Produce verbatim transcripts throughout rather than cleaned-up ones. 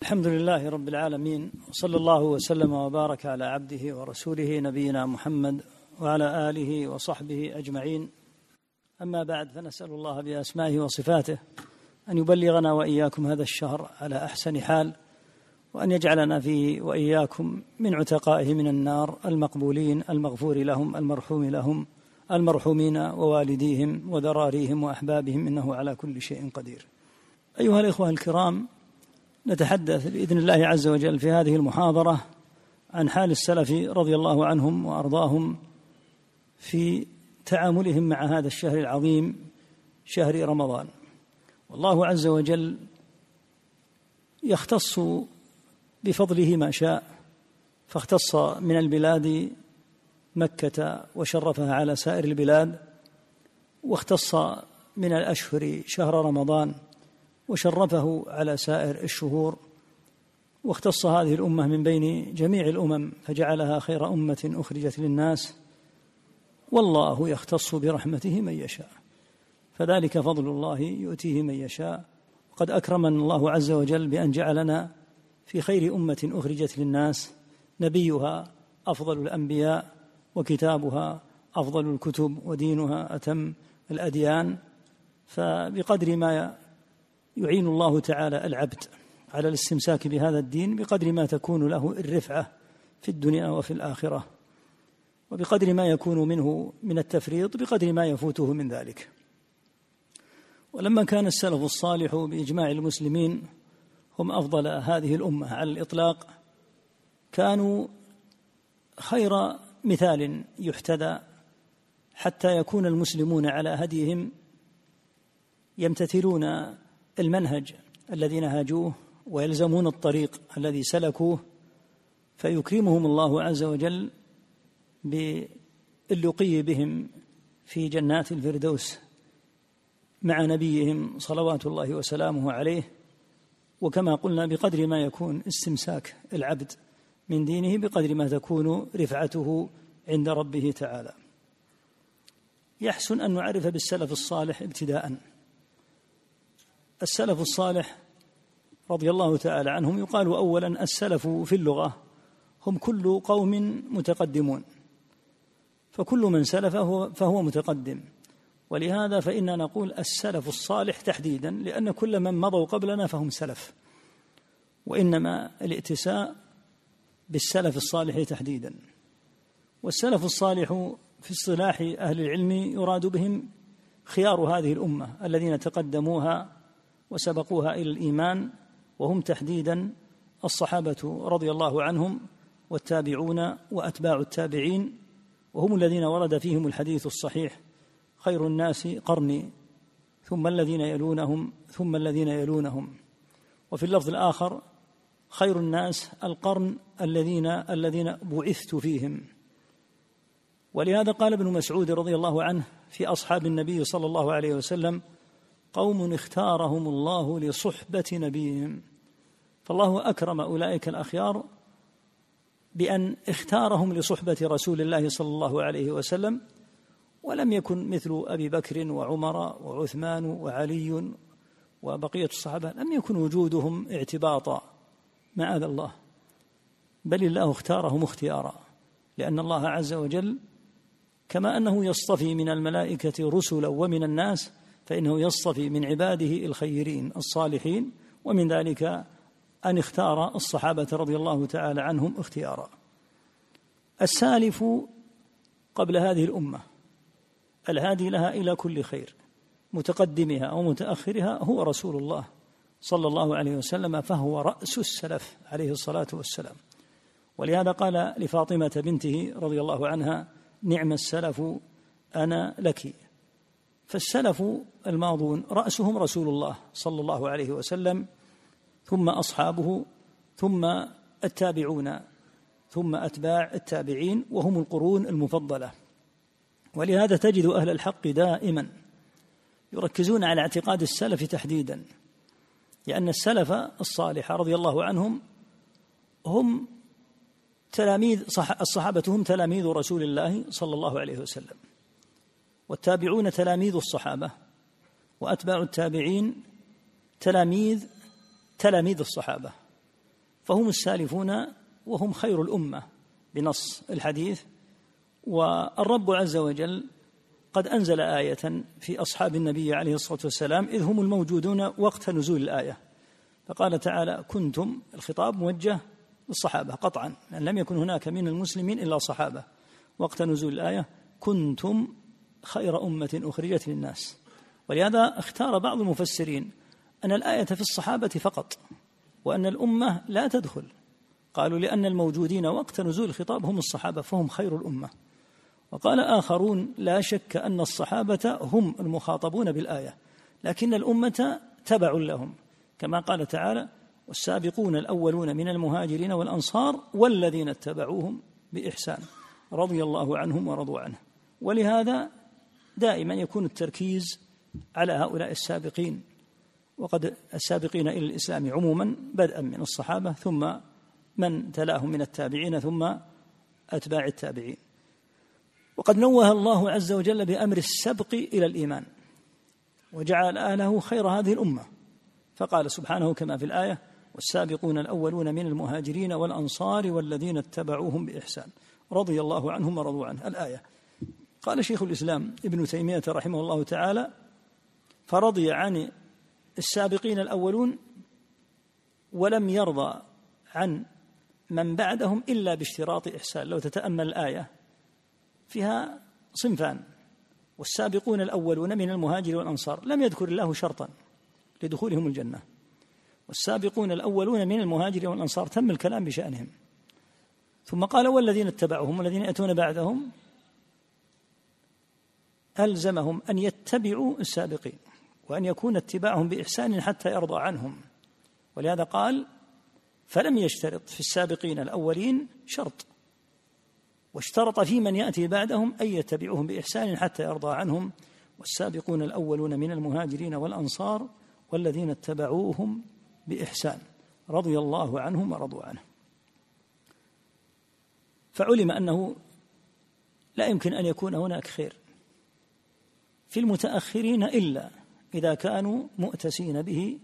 الحمد لله رب العالمين، وصلى الله وسلم وبارك على عبده ورسوله نبينا محمد وعلى آله وصحبه أجمعين. أما بعد، فنسأل الله بأسمائه وصفاته أن يبلغنا وإياكم هذا الشهر على أحسن حال، وأن يجعلنا فيه وإياكم من عتقائه من النار المقبولين المغفور لهم المرحوم لهم المرحومين ووالديهم وذراريهم وأحبابهم، إنه على كل شيء قدير. أيها الإخوة الكرام، نتحدث بإذن الله عز وجل في هذه المحاضرة عن حال السلف رضي الله عنهم وأرضاهم في تعاملهم مع هذا الشهر العظيم، شهر رمضان. والله عز وجل يختص بفضله ما شاء، فاختص من البلاد مكة وشرفها على سائر البلاد، واختص من الأشهر شهر رمضان وشرفه على سائر الشهور، واختص هذه الأمة من بين جميع الأمم فجعلها خير أمة أخرجت للناس. والله يختص برحمته من يشاء، فذلك فضل الله يؤتيه من يشاء. وقد أكرمنا الله عز وجل بأن جعلنا في خير أمة أخرجت للناس، نبيها أفضل الأنبياء، وكتابها أفضل الكتب، ودينها أتم الأديان. فبقدر ما يعين الله تعالى العبد على الاستمساك بهذا الدين، بقدر ما تكون له الرفعة في الدنيا وفي الآخرة، وبقدر ما يكون منه من التفريط بقدر ما يفوته من ذلك. ولما كان السلف الصالح بإجماع المسلمين هم أفضل هذه الأمة على الإطلاق، كانوا خير مثال يحتذى حتى يكون المسلمون على هديهم، يمتثلون المنهج الذي نهجوه ويلزمون الطريق الذي سلكوه، فيكرمهم الله عز وجل باللقي بهم في جنات الفردوس مع نبيهم صلوات الله وسلامه عليه. وكما قلنا، بقدر ما يكون استمساك العبد من دينه بقدر ما تكون رفعته عند ربه تعالى. يحسن أن نعرف بالسلف الصالح ابتداءً. السلف الصالح رضي الله تعالى عنهم يقال أولاً السلف في اللغة هم كل قوم متقدمون، فكل من سلف فهو متقدم. ولهذا فإننا نقول السلف الصالح تحديداً، لأن كل من مضوا قبلنا فهم سلف، وإنما الائتساء بالسلف الصالح تحديداً. والسلف الصالح في اصطلاح أهل العلم يراد بهم خيار هذه الأمة الذين تقدموها وسبقوها إلى الإيمان، وهم تحديداً الصحابة رضي الله عنهم والتابعون وأتباع التابعين، وهم الذين ورد فيهم الحديث الصحيح: خير الناس قرني ثم الذين يلونهم ثم الذين يلونهم. وفي اللفظ الآخر: خير الناس القرن الذين الذين بعثت فيهم. ولهذا قال ابن مسعود رضي الله عنه في أصحاب النبي صلى الله عليه وسلم: قوم اختارهم الله لصحبة نبيهم. فالله أكرم أولئك الأخيار بأن اختارهم لصحبة رسول الله صلى الله عليه وسلم، ولم يكن مثل أبي بكر وعمر وعثمان وعلي وبقية الصحابة، لم يكن وجودهم اعتباطا معاذ الله، بل الله اختارهم اختيارا، لأن الله عز وجل كما أنه يصطفي من الملائكة رسلا ومن الناس، فإنه يصطفي من عباده الخيرين الصالحين، ومن ذلك أن اختار الصحابة رضي الله تعالى عنهم اختيارا. السالف قبل هذه الأمة الهادي لها إلى كل خير، متقدمها أو متأخرها، هو رسول الله صلى الله عليه وسلم، فهو رأس السلف عليه الصلاة والسلام. ولهذا قال لفاطمة بنته رضي الله عنها: نعم السلف أنا لك. فالسلف الماضون رأسهم رسول الله صلى الله عليه وسلم، ثم أصحابه، ثم التابعون، ثم أتباع التابعين، وهم القرون المفضلة. ولهذا تجد أهل الحق دائما يركزون على اعتقاد السلف تحديدا، لأن السلف الصالح رضي الله عنهم هم تلاميذ الصحابة، هم تلاميذ رسول الله صلى الله عليه وسلم، والتابعون تلاميذ الصحابة، وأتباع التابعين تلاميذ تلاميذ الصحابة. فهم السالفون وهم خير الأمة بنص الحديث. والرب عز وجل قد أنزل آية في أصحاب النبي عليه الصلاة والسلام إذ هم الموجودون وقت نزول الآية، فقال تعالى: كنتم، الخطاب موجه للصحابة قطعا، لأن لم يكن هناك من المسلمين إلا صحابة وقت نزول الآية، كنتم خير أمة أخرجت للناس. ولهذا اختار بعض المفسرين أن الآية في الصحابة فقط، وأن الأمة لا تدخل، قالوا لأن الموجودين وقت نزول الخطاب هم الصحابة فهم خير الأمة. وقال آخرون: لا شك أن الصحابة هم المخاطبون بالآية، لكن الأمة تبع لهم، كما قال تعالى: والسابقون الأولون من المهاجرين والأنصار والذين اتبعوهم بإحسان رضي الله عنهم ورضوا عنه. ولهذا دائما يكون التركيز على هؤلاء السابقين، وقد السابقين إلى الإسلام عموما بدءا من الصحابة ثم من تلاهم من التابعين ثم أتباع التابعين. وقد نوه الله عز وجل بأمر السبق إلى الإيمان، وجعل أهله خير هذه الأمة، فقال سبحانه كما في الآية: والسابقون الأولون من المهاجرين والأنصار والذين اتبعوهم بإحسان رضي الله عنهم ورضوا عنه. الآية. قال شيخ الإسلام ابن تيمية رحمه الله تعالى: فرضي عن السابقين الأولون ولم يرضى عن من بعدهم إلا باشتراط إحسان. لو تتأمل الآية فيها صنفان: والسابقون الأولون من المهاجر والأنصار، لم يذكر الله شرطا لدخولهم الجنة، والسابقون الأولون من المهاجر والأنصار تم الكلام بشأنهم، ثم قال: والذين اتبعوهم والذين يأتون بعدهم، ألزمهم أن يتبعوا السابقين وأن يكون اتباعهم بإحسان حتى يرضى عنهم. ولهذا قال: فلم يشترط في السابقين الأولين شرط، واشترط في من يأتي بعدهم أن يتبعوهم بإحسان حتى يرضى عنهم، والسابقون الأولون من المهاجرين والأنصار والذين اتبعوهم بإحسان رضي الله عنهم ورضوا عنه. فعلم أنه لا يمكن أن يكون هناك خير في المتأخرين إلا إذا كانوا مؤتسين به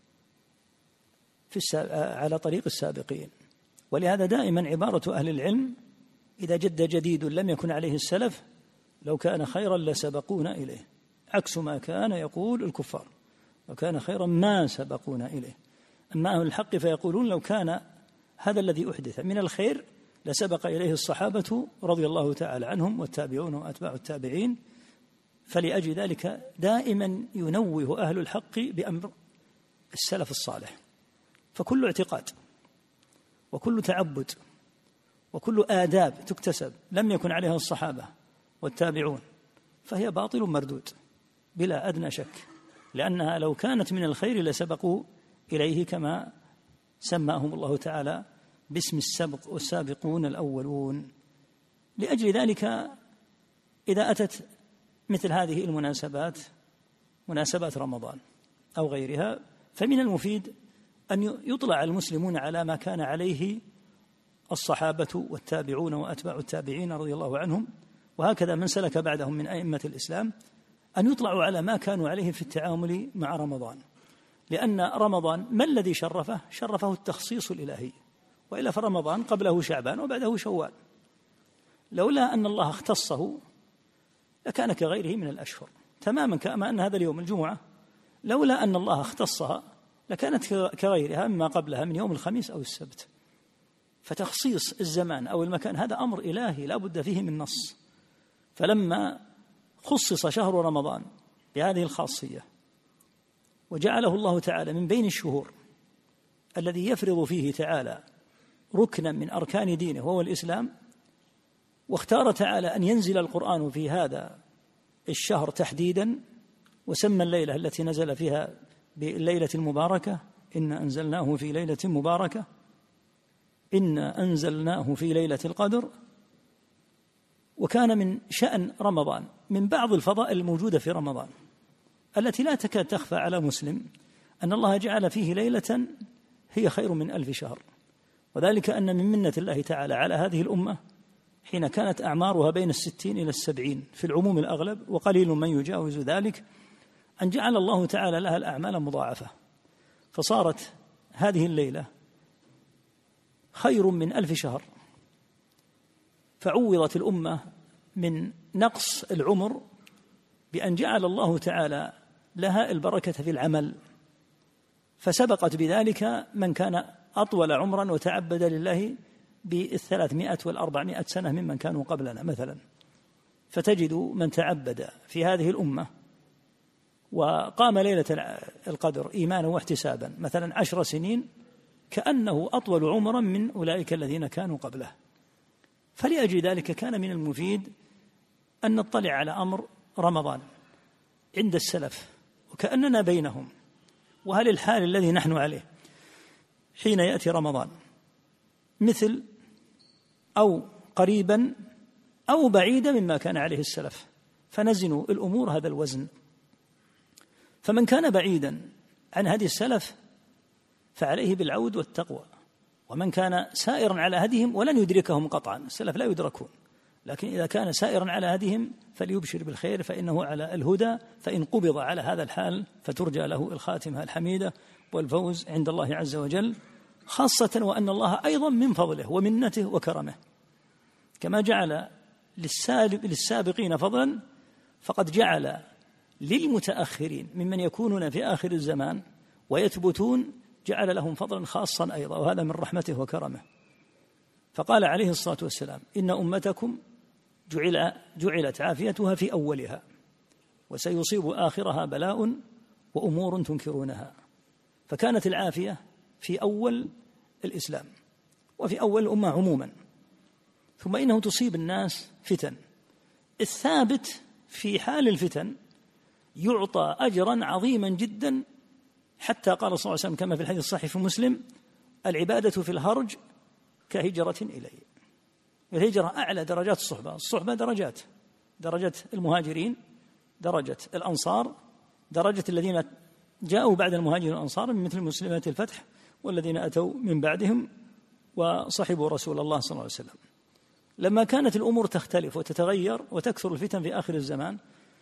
في على طريق السابقين. ولهذا دائما عبارة أهل العلم: إذا جد جديد لم يكن عليه السلف لو كان خيرا لسبقونا إليه، عكس ما كان يقول الكفار: لو كان خيرا ما سبقونا إليه. أما أهل الحق فيقولون: لو كان هذا الذي أحدث من الخير لسبق إليه الصحابة رضي الله تعالى عنهم والتابعون وأتباع التابعين. فلأجل ذلك دائما ينوه أهل الحق بأمر السلف الصالح. فكل اعتقاد وكل تعبد وكل آداب تكتسب لم يكن عليها الصحابة والتابعون فهي باطل مردود بلا أدنى شك، لأنها لو كانت من الخير لسبقوا إليه كما سماهم الله تعالى باسم السبق: والسابقون الأولون. لأجل ذلك إذا أتت مثل هذه المناسبات، مناسبات رمضان أو غيرها، فمن المفيد أن يطلع المسلمون على ما كان عليه الصحابة والتابعون وأتباع التابعين رضي الله عنهم، وهكذا من سلك بعدهم من أئمة الإسلام، أن يطلعوا على ما كانوا عليه في التعامل مع رمضان. لأن رمضان ما الذي شرفه؟ شرفه التخصيص الإلهي، وإلا فرمضان قبله شعبان وبعده شوال. لولا أن الله اختصه لكان كغيره من الأشهر تماما، كما أن هذا اليوم الجمعة لولا أن الله اختصها لكانت كغيرها مما قبلها من يوم الخميس أو السبت. فتخصيص الزمان أو المكان هذا أمر إلهي لا بد فيه من نص. فلما خصص شهر رمضان بهذه الخاصية وجعله الله تعالى من بين الشهور الذي يفرض فيه تعالى ركنا من أركان دينه وهو الإسلام، واختار تعالى أن ينزل القرآن في هذا الشهر تحديدا، وسمى الليلة التي نزل فيها بالليلة المباركة: إنا أنزلناه في ليلة مباركة، إنا أنزلناه في ليلة القدر. وكان من شأن رمضان من بعض الفضائل الموجودة في رمضان التي لا تكاد تخفى على مسلم أن الله جعل فيه ليلة هي خير من ألف شهر، وذلك أن من منة الله تعالى على هذه الأمة حين كانت أعمارها بين الستين إلى السبعين في العموم الأغلب، وقليل من يجاوز ذلك، أن جعل الله تعالى لها الأعمال مضاعفة، فصارت هذه الليلة خير من ألف شهر، فعوضت الأمة من نقص العمر بأن جعل الله تعالى لها البركة في العمل، فسبقت بذلك من كان أطول عمرا وتعبد لله بالثلاثمائة والأربعمائة سنة ممن كانوا قبلنا مثلا. فتجد من تعبد في هذه الأمة وقام ليلة القدر إيمانا واحتسابا مثلا عشر سنين كأنه أطول عمرا من أولئك الذين كانوا قبله. فلأجل ذلك كان من المفيد أن نطلع على أمر رمضان عند السلف وكأننا بينهم، وهل الحال الذي نحن عليه حين يأتي رمضان مثل أو قريبا أو بعيدا مما كان عليه السلف، فنزنوا الأمور هذا الوزن. فمن كان بعيدا عن هدي السلف فعليه بالعود والتقوى، ومن كان سائرا على هديهم ولن يدركهم قطعا، السلف لا يدركون، لكن إذا كان سائرا على هديهم فليبشر بالخير فإنه على الهدى، فإن قبض على هذا الحال فترجى له الخاتمة الحميدة والفوز عند الله عز وجل، خاصة وأن الله أيضا من فضله ومنته وكرمه كما جعل للسابقين فضلا فقد جعل للمتأخرين ممن يكونون في آخر الزمان ويثبتون جعل لهم فضلا خاصا أيضا، وهذا من رحمته وكرمه. فقال عليه الصلاة والسلام: إن أمتكم جعل جعلت عافيتها في أولها وسيصيب آخرها بلاء وأمور تنكرونها. فكانت العافية في أول الإسلام وفي أول الأمة عموما، ثم إنه تصيب الناس فتن. الثابت في حال الفتن يعطى أجرا عظيما جدا، حتى قال صلى الله عليه وسلم كما في الحديث الصحيح في مسلم: العبادة في الهرج كهجرة إلي. الهجرة أعلى درجات الصحبة، الصحبة درجات، درجة المهاجرين، درجة الأنصار، درجة الذين جاءوا بعد المهاجرين والأنصار من مثل مسلمات الفتح والذين أتوا من بعدهم وصحبوا رسول الله صلى الله عليه وسلم. لما كانت الأمور تختلف وتتغير وتكثر الفتن في آخر الزمان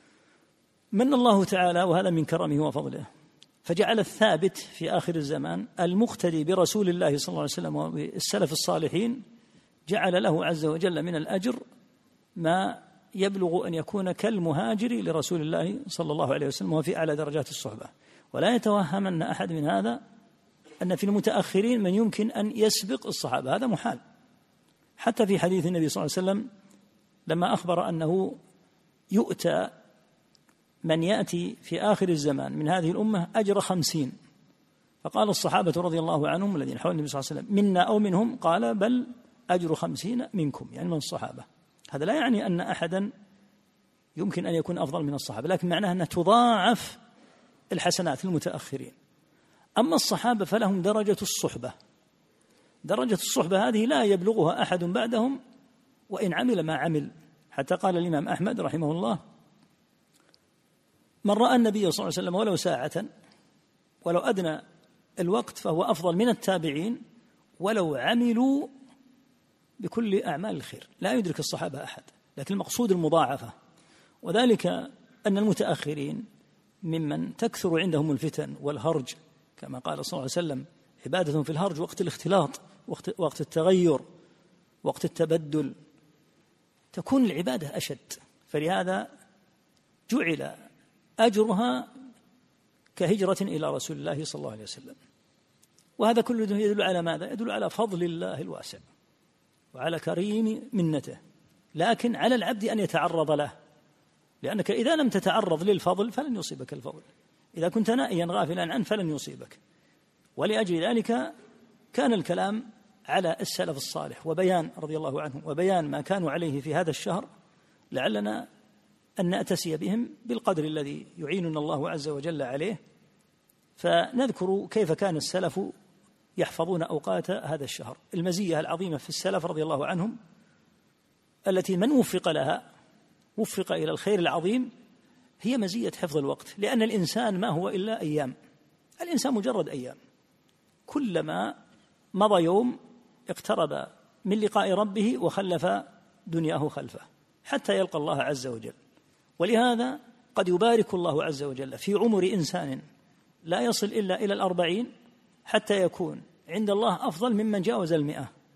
من الله تعالى، وهذا من كرمه وفضله، فجعل الثابت في آخر الزمان المقتدي برسول الله صلى الله عليه وسلم وبالسلف الصالحين جعل له عز وجل من الأجر ما يبلغ أن يكون كالمهاجر لرسول الله صلى الله عليه وسلم وفي أعلى درجات الصحبة. ولا يتوهمن أحد من هذا أن في المتأخرين من يمكن أن يسبق الصحابة، هذا محال. حتى في حديث النبي صلى الله عليه وسلم لما أخبر أنه يؤتى من يأتي في آخر الزمان من هذه الأمة أجر خمسين، فقال الصحابة رضي الله عنهم الذين حول النبي صلى الله عليه وسلم: منا أو منهم؟ قال: بل أجر خمسين منكم، يعني من الصحابة. هذا لا يعني أن أحدا يمكن أن يكون أفضل من الصحابة، لكن معناه أن تضاعف الحسنات للمتأخرين. أما الصحابة فلهم درجة الصحبة، درجة الصحبة هذه لا يبلغها أحد بعدهم وإن عمل ما عمل. حتى قال الإمام أحمد رحمه الله: من رأى النبي صلى الله عليه وسلم ولو ساعة ولو أدنى الوقت فهو أفضل من التابعين ولو عملوا بكل أعمال الخير. لا يدرك الصحابة أحد، لكن المقصود المضاعفة، وذلك أن المتأخرين ممن تكثر عندهم الفتن والهرج، كما قال صلى الله عليه وسلم: عبادة في الهرج وقت الاختلاط، وقت, وقت التغير، وقت التبدل، تكون العبادة أشد، فلهذا جعل أجرها كهجرة إلى رسول الله صلى الله عليه وسلم. وهذا كله يدل على ماذا؟ يدل على فضل الله الواسع وعلى كريم منته، لكن على العبد أن يتعرض له، لأنك إذا لم تتعرض للفضل فلن يصيبك الفضل، إذا كنت نائيا غافلا عنه فلن يصيبك. ولأجل ذلك كان الكلام على السلف الصالح وبيان رضي الله عنهم وبيان ما كانوا عليه في هذا الشهر، لعلنا أن نأتسي بهم بالقدر الذي يعيننا الله عز وجل عليه. فنذكر كيف كان السلف يحفظون أوقات هذا الشهر. المزية العظيمة في السلف رضي الله عنهم التي من وفق لها وفق إلى الخير العظيم هي مزية حفظ الوقت، لأن الإنسان ما هو إلا أيام، الإنسان مجرد أيام، كلما مضى يوم اقترب من لقاء ربه وخلف دنياه خلفه حتى يلقى الله عز وجل. ولهذا قد يبارك الله عز وجل في عمر إنسان لا يصل إلا إلى الأربعين حتى يكون عند الله أفضل ممن جاوز المئة،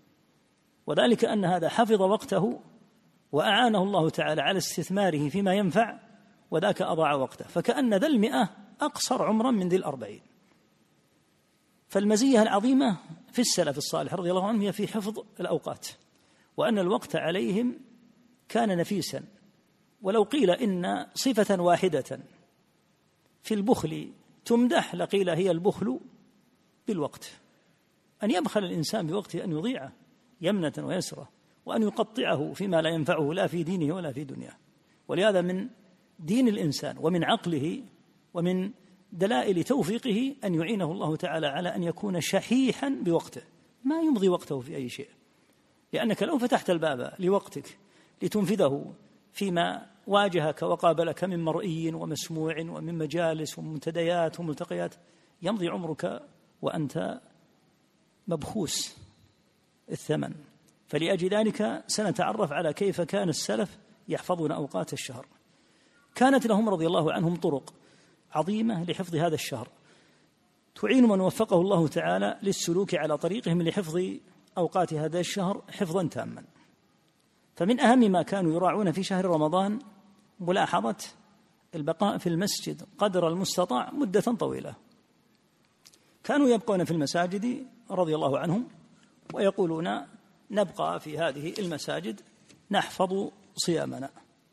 وذلك أن هذا حفظ وقته وأعانه الله تعالى على استثماره فيما ينفع، وذاك أضاع وقته، فكأن ذا المئة أقصر عمرا من ذي الأربعين. فالمزية العظيمة في السلف الصالح رضي الله عنهم هي في حفظ الأوقات، وأن الوقت عليهم كان نفيسا. ولو قيل إن صفة واحدة في البخل تمدح لقيل هي البخل بالوقت، أن يبخل الإنسان بوقته، أن يضيعه يمنة ويسرة، وأن يقطعه فيما لا ينفعه لا في دينه ولا في دنياه. ولهذا من دين الإنسان ومن عقله ومن دلائل توفيقه أن يعينه الله تعالى على أن يكون شحيحا بوقته، ما يمضي وقته في أي شيء، لأنك لو فتحت الباب لوقتك لتنفذه فيما واجهك وقابلك من مرئي ومسموع ومن مجالس ومنتديات وملتقيات، يمضي عمرك وأنت مبخوس الثمن. فلأجل ذلك سنتعرف على كيف كان السلف يحفظون أوقات الشهر. كانت لهم رضي الله عنهم طرق عظيمة لحفظ هذا الشهر تعين من وفقه الله تعالى للسلوك على طريقهم لحفظ أوقات هذا الشهر حفظا تاما. فمن أهم ما كانوا يراعون في شهر رمضان ملاحظة البقاء في المسجد قدر المستطاع مدة طويلة. كانوا يبقون في المساجد رضي الله عنهم ويقولون نبقى في هذه المساجد نحفظ صيامنا.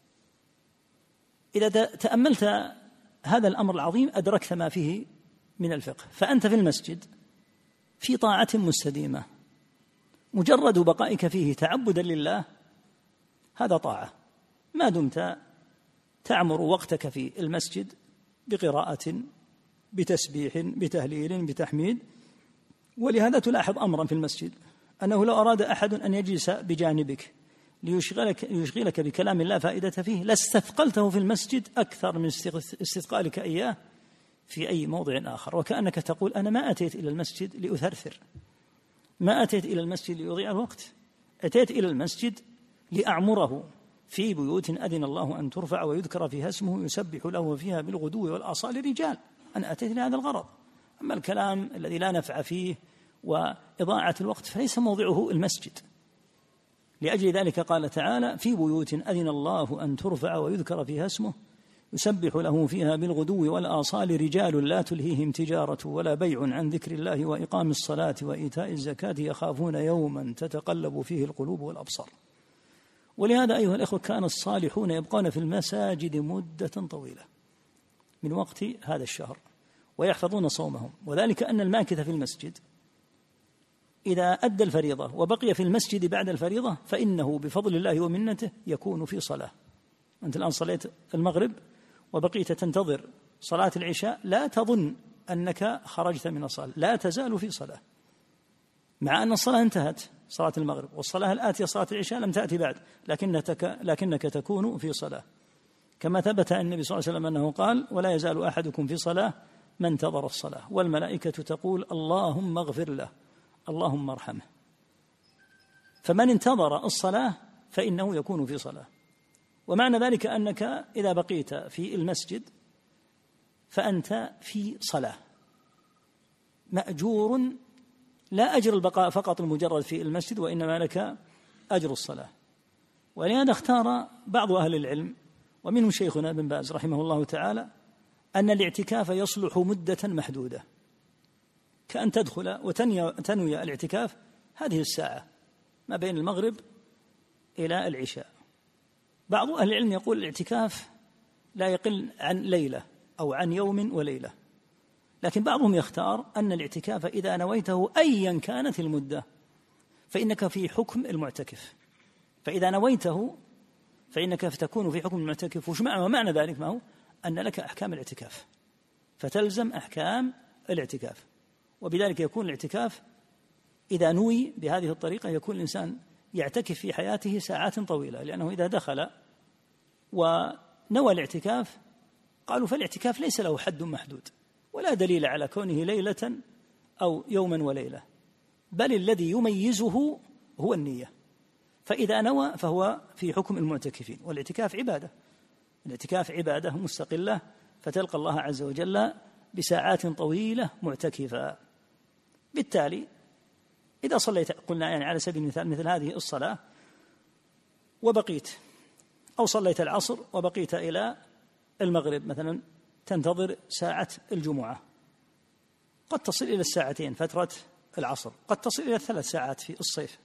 إذا تأملت هذا الأمر العظيم أدركت ما فيه من الفقه. فأنت في المسجد في طاعة مستديمة، مجرد بقائك فيه تعبدا لله هذا طاعة، ما دمت تعمر وقتك في المسجد بقراءة بتسبيح بتهليل بتحميد. ولهذا تلاحظ أمرا في المسجد أنه لو أراد أحد أن يجلس بجانبك ليشغلك, ليشغلك بكلام لا فائدة فيه لاستثقلته في المسجد أكثر من استثقالك إياه في أي موضع آخر، وكأنك تقول أنا ما أتيت إلى المسجد لأثرثر، ما أتيت إلى المسجد ليضيع الوقت، أتيت إلى المسجد لأعمره في بيوت أذن الله أن ترفع ويذكر فيها اسمه يسبح له فيها بالغدو والآصال رجال. أنا أتيت لهذا الغرض. أما الكلام الذي لا نفع فيه وإضاعة الوقت فليس موضعه المسجد. لأجل ذلك قال تعالى في بيوت أذن الله أن ترفع ويذكر فيها اسمه يسبح له فيها بالغدو والآصال رجال لا تلهيهم تجارة ولا بيع عن ذكر الله وإقام الصلاة وإيتاء الزكاة يخافون يوما تتقلب فيه القلوب والأبصار. ولهذا أيها الأخوة كان الصالحون يبقون في المساجد مدة طويلة من وقت هذا الشهر ويحفظون صومهم، وذلك أن الماكث في المسجد إذا أدى الفريضة وبقي في المسجد بعد الفريضة فإنه بفضل الله ومنته يكون في صلاة. أنت الآن صليت المغرب وبقيت تنتظر صلاة العشاء، لا تظن أنك خرجت من الصلاة، لا تزال في صلاة، مع أن الصلاة انتهت صلاة المغرب والصلاة الآتية صلاة العشاء لم تأتي بعد، لكنك, لكنك تكون في صلاة، كما ثبت عن النبي صلى الله عليه وسلم أنه قال ولا يزال أحدكم في صلاة ما انتظر الصلاة والملائكة تقول اللهم اغفر له اللهم ارحمه. فمن انتظر الصلاة فإنه يكون في صلاة. ومعنى ذلك أنك إذا بقيت في المسجد فأنت في صلاة مأجور، لا أجر البقاء فقط المجرد في المسجد، وإنما لك أجر الصلاة. ولهذا اختار بعض أهل العلم ومنهم شيخنا ابن باز رحمه الله تعالى أن الاعتكاف يصلح مدة محدودة، كأن تدخل وتنوي الاعتكاف هذه الساعة ما بين المغرب إلى العشاء. بعض أهل العلم يقول الاعتكاف لا يقل عن ليلة أو عن يوم وليلة، لكن بعضهم يختار أن الاعتكاف إذا نويته أيا كانت المدة فإنك في حكم المعتكف، فإذا نويته فإنك تكون في حكم المعتكف. وش معنى ومعنى ذلك؟ ما هو أن لك أحكام الاعتكاف فتلزم أحكام الاعتكاف. وبذلك يكون الاعتكاف إذا نوي بهذه الطريقة يكون الإنسان يعتكف في حياته ساعات طويلة، لأنه إذا دخل ونوى الاعتكاف قالوا فالاعتكاف ليس له حد محدود ولا دليل على كونه ليلة أو يوما وليلة، بل الذي يميزه هو النية. فإذا نوى فهو في حكم المعتكفين، والاعتكاف عبادة، الاعتكاف عبادة مستقلة فتلقى الله عز وجل بساعات طويلة معتكفة. بالتالي إذا صليت قلنا يعني على سبيل المثال مثل هذه الصلاة وبقيت، أو صليت العصر وبقيت إلى المغرب مثلا، تنتظر ساعة الجمعة، قد تصل إلى الساعتين فترة العصر، قد تصل إلى ثلاث ساعات في الصيف،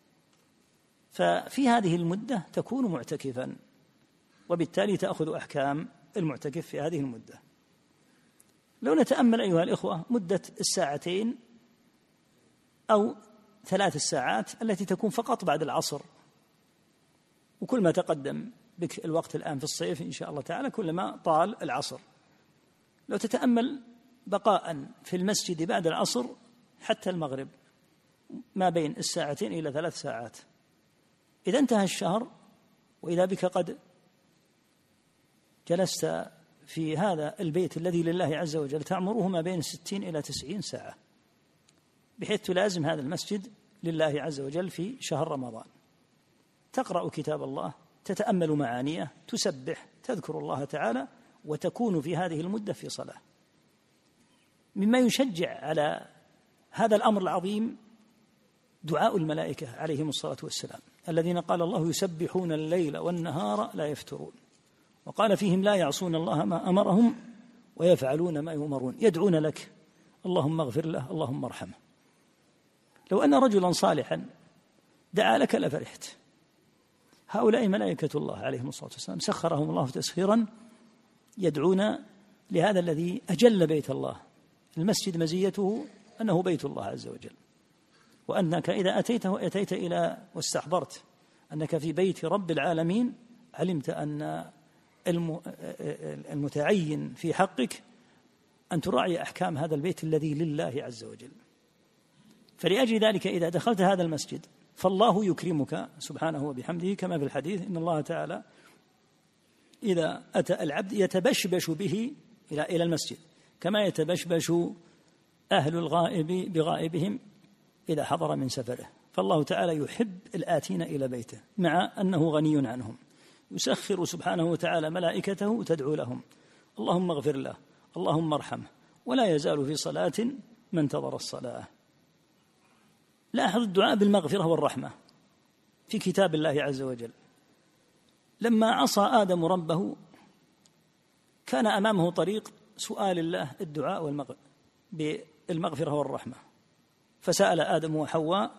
ففي هذه المدة تكون معتكفا، وبالتالي تأخذ أحكام المعتكف في هذه المدة. لو نتأمل أيها الإخوة مدة الساعتين أو ثلاث الساعات التي تكون فقط بعد العصر، وكل ما تقدم بك الوقت الآن في الصيف إن شاء الله تعالى كلما طال العصر، لو تتأمل بقاء في المسجد بعد العصر حتى المغرب ما بين الساعتين إلى ثلاث ساعات، إذا انتهى الشهر وإذا بك قد جلست في هذا البيت الذي لله عز وجل تعمره ما بين ستين إلى تسعين ساعة، بحيث تلازم هذا المسجد لله عز وجل في شهر رمضان، تقرأ كتاب الله، تتأمل معانيه، تسبح، تذكر الله تعالى، وتكون في هذه المدة في صلاة. مما يشجع على هذا الأمر العظيم دعاء الملائكة عليهم الصلاة والسلام، الذين قال الله يسبحون الليل والنهار لا يفترون، وقال فيهم لا يعصون الله ما أمرهم ويفعلون ما يؤمرون، يدعون لك اللهم اغفر له اللهم ارحمه. لو أن رجلا صالحا دعا لك لفرحت. هؤلاء ملائكة الله عليهم الصلاة والسلام سخرهم الله تسخيرا، يدعون لهذا الذي أجل بيت الله. المسجد مزيته أنه بيت الله عز وجل، وأنك إذا أتيته أتيت إلى واستحضرت أنك في بيت رب العالمين، علمت أن المتعين في حقك أن تراعي أحكام هذا البيت الذي لله عز وجل. فلأجل ذلك إذا دخلت هذا المسجد فالله يكرمك سبحانه وبحمده، كما في الحديث إن الله تعالى إذا أتى العبد يتبشبش به إلى إلى المسجد كما يتبشبش أهل الغائب بغائبهم إذا حضر من سفره. فالله تعالى يحب الآتين إلى بيته مع أنه غني عنهم، يسخر سبحانه وتعالى ملائكته تدعو لهم اللهم اغفر له اللهم ارحمه، ولا يزال في صلاة من انتظر الصلاة. لاحظ الدعاء بالمغفرة والرحمة في كتاب الله عز وجل. لما عصى آدم ربه كان أمامه طريق سؤال الله الدعاء بالمغفرة والرحمة، فسأل آدم وحواء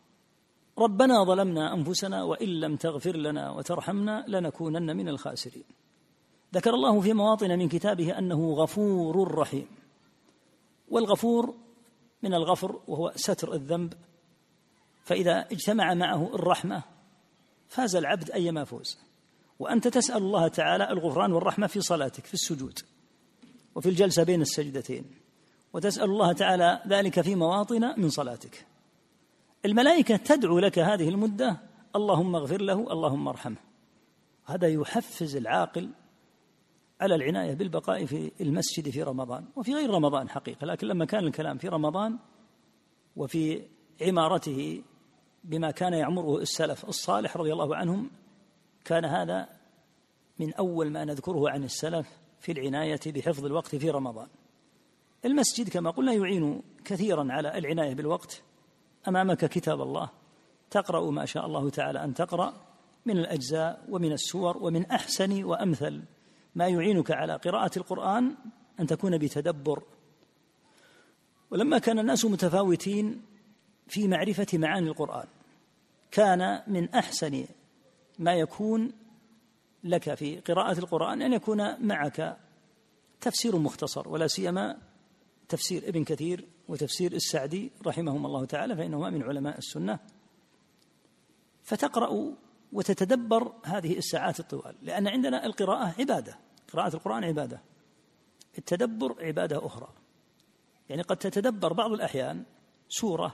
ربنا ظلمنا أنفسنا وإن لم تغفر لنا وترحمنا لنكونن من الخاسرين. ذكر الله في مواطن من كتابه أنه غفور رحيم، والغفور من الغفر وهو ستر الذنب، فإذا اجتمع معه الرحمة فاز العبد أيما فوز. وأنت تسأل الله تعالى الغفران والرحمة في صلاتك في السجود وفي الجلسة بين السجدتين، وتسأل الله تعالى ذلك في مواطن من صلاتك. الملائكة تدعو لك هذه المدة اللهم اغفر له اللهم ارحمه. هذا يحفز العاقل على العناية بالبقاء في المسجد في رمضان وفي غير رمضان حقيقة، لكن لما كان الكلام في رمضان وفي عمارته بما كان يعمره السلف الصالح رضي الله عنهم، كان هذا من أول ما نذكره عن السلف في العناية بحفظ الوقت في رمضان. المسجد كما قلنا يعين كثيرا على العناية بالوقت. أمامك كتاب الله تقرأ ما شاء الله تعالى أن تقرأ من الأجزاء ومن السور، ومن أحسن وأمثل ما يعينك على قراءة القرآن أن تكون بتدبر. ولما كان الناس متفاوتين في معرفة معاني القرآن، كان من أحسن ما يكون لك في قراءة القرآن أن يكون معك تفسير مختصر، ولا سيما تفسير ابن كثير وتفسير السعدي رحمهم الله تعالى، فإنهما من علماء السنة، فتقرأ وتتدبر هذه الساعات الطوال، لأن عندنا القراءة عبادة، قراءة القرآن عبادة، التدبر عبادة أخرى. يعني قد تتدبر بعض الأحيان سورة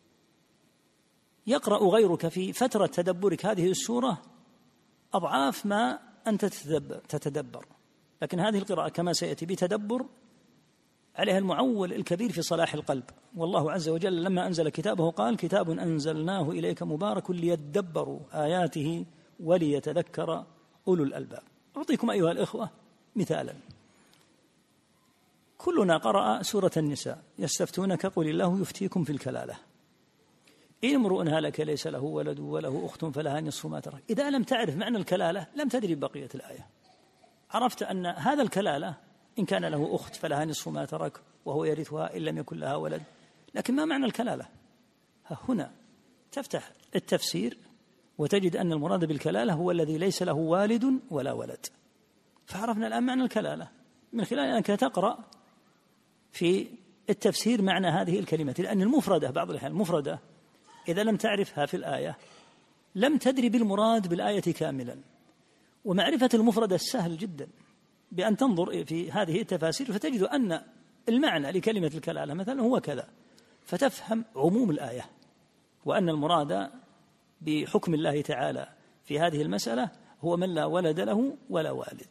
يقرأ غيرك في فترة تدبرك هذه السورة أضعاف ما أنت تتدبر، لكن هذه القراءة كما سيأتي بتدبر عليها المعول الكبير في صلاح القلب. والله عز وجل لما أنزل كتابه قال كتاب أنزلناه إليك مبارك ليدبروا آياته وليتذكر أولو الألباب. أعطيكم أيها الإخوة مثالا. كلنا قرأ سورة النساء يستفتونك قل الله يفتيكم في الكلالة. إن امرؤ هلك ليس له ولد وله أخت فلها نصف ما ترك. إذا لم تعرف معنى الكلالة لم تدري بقية الآية. عرفت أن هذا الكلالة إن كان له أخت فلها نصف ما ترك وهو يرثها إن لم يكن لها ولد، لكن ما معنى الكلالة؟ هنا تفتح التفسير وتجد أن المراد بالكلالة هو الذي ليس له والد ولا ولد. فعرفنا الآن معنى الكلالة من خلال أنك تقرأ في التفسير معنى هذه الكلمة، لأن المفردة بعض الأحيان المفردة إذا لم تعرفها في الآية لم تدري بالمراد بالآية كاملا. ومعرفة المفردة سهل جدا بأن تنظر في هذه التفاسير فتجد أن المعنى لكلمة الكلالة مثلا هو كذا، فتفهم عموم الآية وأن المراد بحكم الله تعالى في هذه المسألة هو من لا ولد له ولا والد،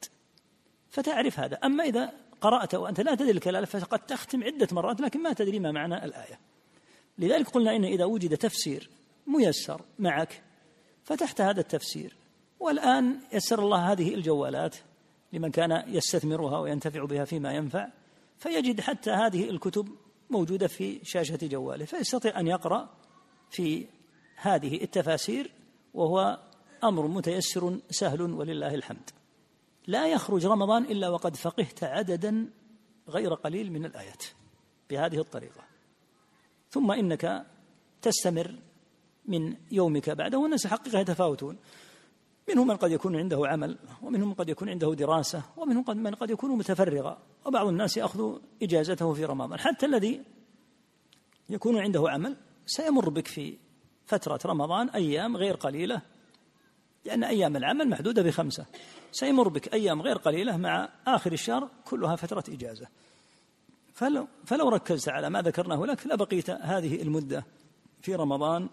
فتعرف هذا. أما إذا قرأت وأنت لا تدري الكلالة فقد تختم عدة مرات لكن ما تدري ما معنى الآية. لذلك قلنا إن إذا وجد تفسير ميسر معك فتحت هذا التفسير. والآن يسر الله هذه الجوالات لمن كان يستثمرها وينتفع بها فيما ينفع، فيجد حتى هذه الكتب موجودة في شاشة جواله، فيستطيع أن يقرأ في هذه التفاسير وهو أمر متيسر سهل ولله الحمد. لا يخرج رمضان إلا وقد فقهت عددا غير قليل من الآيات بهذه الطريقة، ثم إنك تستمر من يومك بعده. والناس حقيقة يتفاوتون، منهم من قد يكون عنده عمل، ومنهم من قد يكون عنده دراسة، ومنهم من قد يكون متفرغا، وبعض الناس يأخذ إجازته في رمضان. حتى الذي يكون عنده عمل سيمر بك في فترة رمضان أيام غير قليلة، لأن أيام العمل محدودة بخمسة، سيمر بك أيام غير قليلة مع آخر الشهر كلها فترة إجازة. فلو, فلو ركزت على ما ذكرناه لك لبقيت هذه المدة في رمضان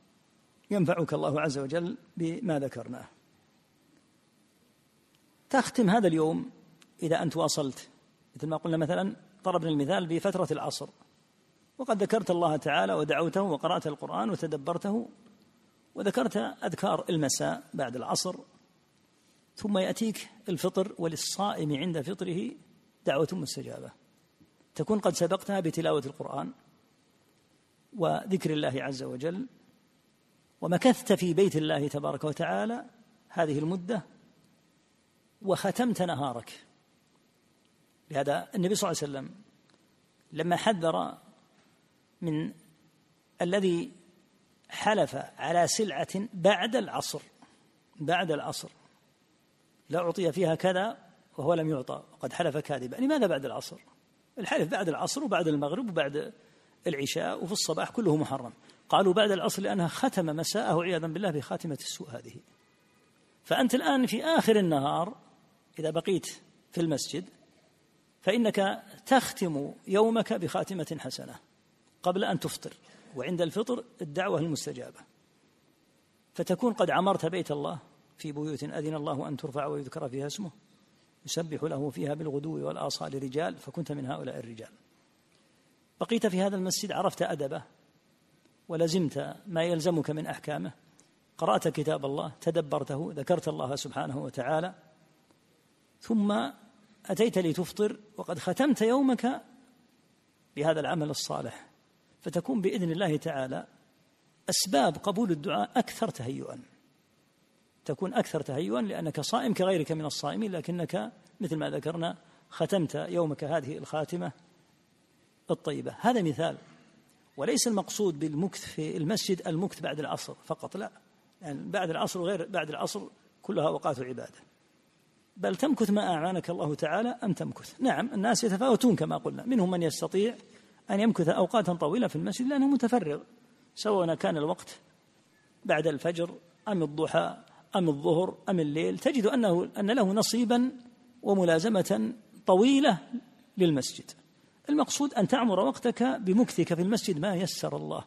ينفعك الله عز وجل بما ذكرناه. تختم هذا اليوم إذا أنت واصلت، مثل ما قلنا مثلا ضربنا المثال بفترة العصر، وقد ذكرت الله تعالى ودعوته وقرأت القرآن وتدبرته وذكرت أذكار المساء بعد العصر، ثم يأتيك الفطر، وللصائم عند فطره دعوة مستجابة تكون قد سبقتها بتلاوة القرآن وذكر الله عز وجل، ومكثت في بيت الله تبارك وتعالى هذه المدة وختمت نهارك. لهذا النبي صلى الله عليه وسلم لما حذر من الذي حلف على سلعة بعد العصر بعد العصر لا أعطي فيها كذا وهو لم يعطى وقد حلف كاذبا، لماذا بعد العصر؟ الحلف بعد العصر وبعد المغرب وبعد العشاء وفي الصباح كله محرم. قالوا بعد العصر لأنها ختم مساءه عياذا بالله بخاتمة السوء هذه. فأنت الآن في آخر النهار إذا بقيت في المسجد فإنك تختم يومك بخاتمة حسنة قبل أن تفطر، وعند الفطر الدعوة المستجابة، فتكون قد عمرت بيت الله في بيوت أذن الله أن ترفع ويذكر فيها اسمه يسبح له فيها بالغدو والآصال رجال، فكنت من هؤلاء الرجال. بقيت في هذا المسجد، عرفت أدبه ولزمت ما يلزمك من أحكامه، قرأت كتاب الله، تدبرته، ذكرت الله سبحانه وتعالى، ثم أتيت لتفطر وقد ختمت يومك بهذا العمل الصالح، فتكون بإذن الله تعالى أسباب قبول الدعاء أكثر تهيئا، تكون أكثر تهيئا لأنك صائم كغيرك من الصائمين، لكنك مثل ما ذكرنا ختمت يومك هذه الخاتمة الطيبة. هذا مثال، وليس المقصود بالمكث في المسجد المكث بعد العصر فقط، لا، يعني بعد العصر وغير بعد العصر كلها أوقات عبادة، بل تمكث ما أعانك الله تعالى أن تمكث. نعم الناس يتفاوتون كما قلنا، منهم من يستطيع أن يمكث أوقاتا طويلة في المسجد لأنه متفرغ، سواء كان الوقت بعد الفجر أم الضحى أم الظهر أم الليل، تجد أنه أن له نصيبا وملازمة طويلة للمسجد. المقصود أن تعمر وقتك بمكثك في المسجد ما يسر الله.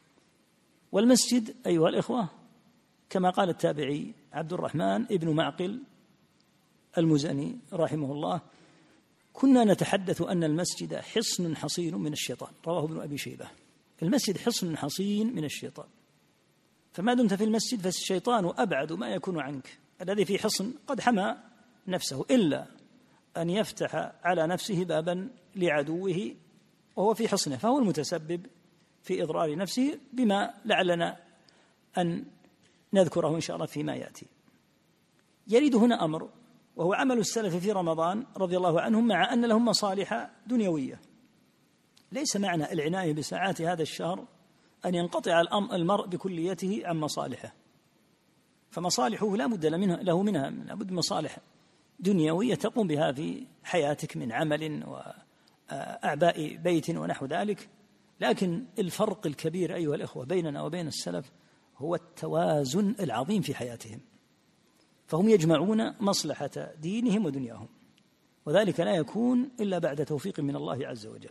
والمسجد أيها الإخوة كما قال التابعي عبد الرحمن ابن معقل المزني رحمه الله: كنا نتحدث أن المسجد حصن حصين من الشيطان، رواه ابن أبي شيبة. المسجد حصن حصين من الشيطان، فما دمت في المسجد فالشيطان أبعد ما يكون عنك. الذي في حصن قد حمى نفسه إلا أن يفتح على نفسه بابا لعدوه وهو في حصنه، فهو المتسبب في إضرار نفسه، بما لعلنا أن نذكره إن شاء الله فيما يأتي. يريد هنا أمر، وهو عمل السلف في رمضان رضي الله عنهم، مع أن لهم مصالح دنيوية. ليس معنى العناية بساعات هذا الشهر أن ينقطع المرء بكليته عن مصالحه، فمصالحه لا بد له منها، لا بد مصالح دنيوية تقوم بها في حياتك من عمل وأعباء بيت ونحو ذلك. لكن الفرق الكبير أيها الإخوة بيننا وبين السلف هو التوازن العظيم في حياتهم، فهم يجمعون مصلحة دينهم ودنياهم، وذلك لا يكون إلا بعد توفيق من الله عز وجل.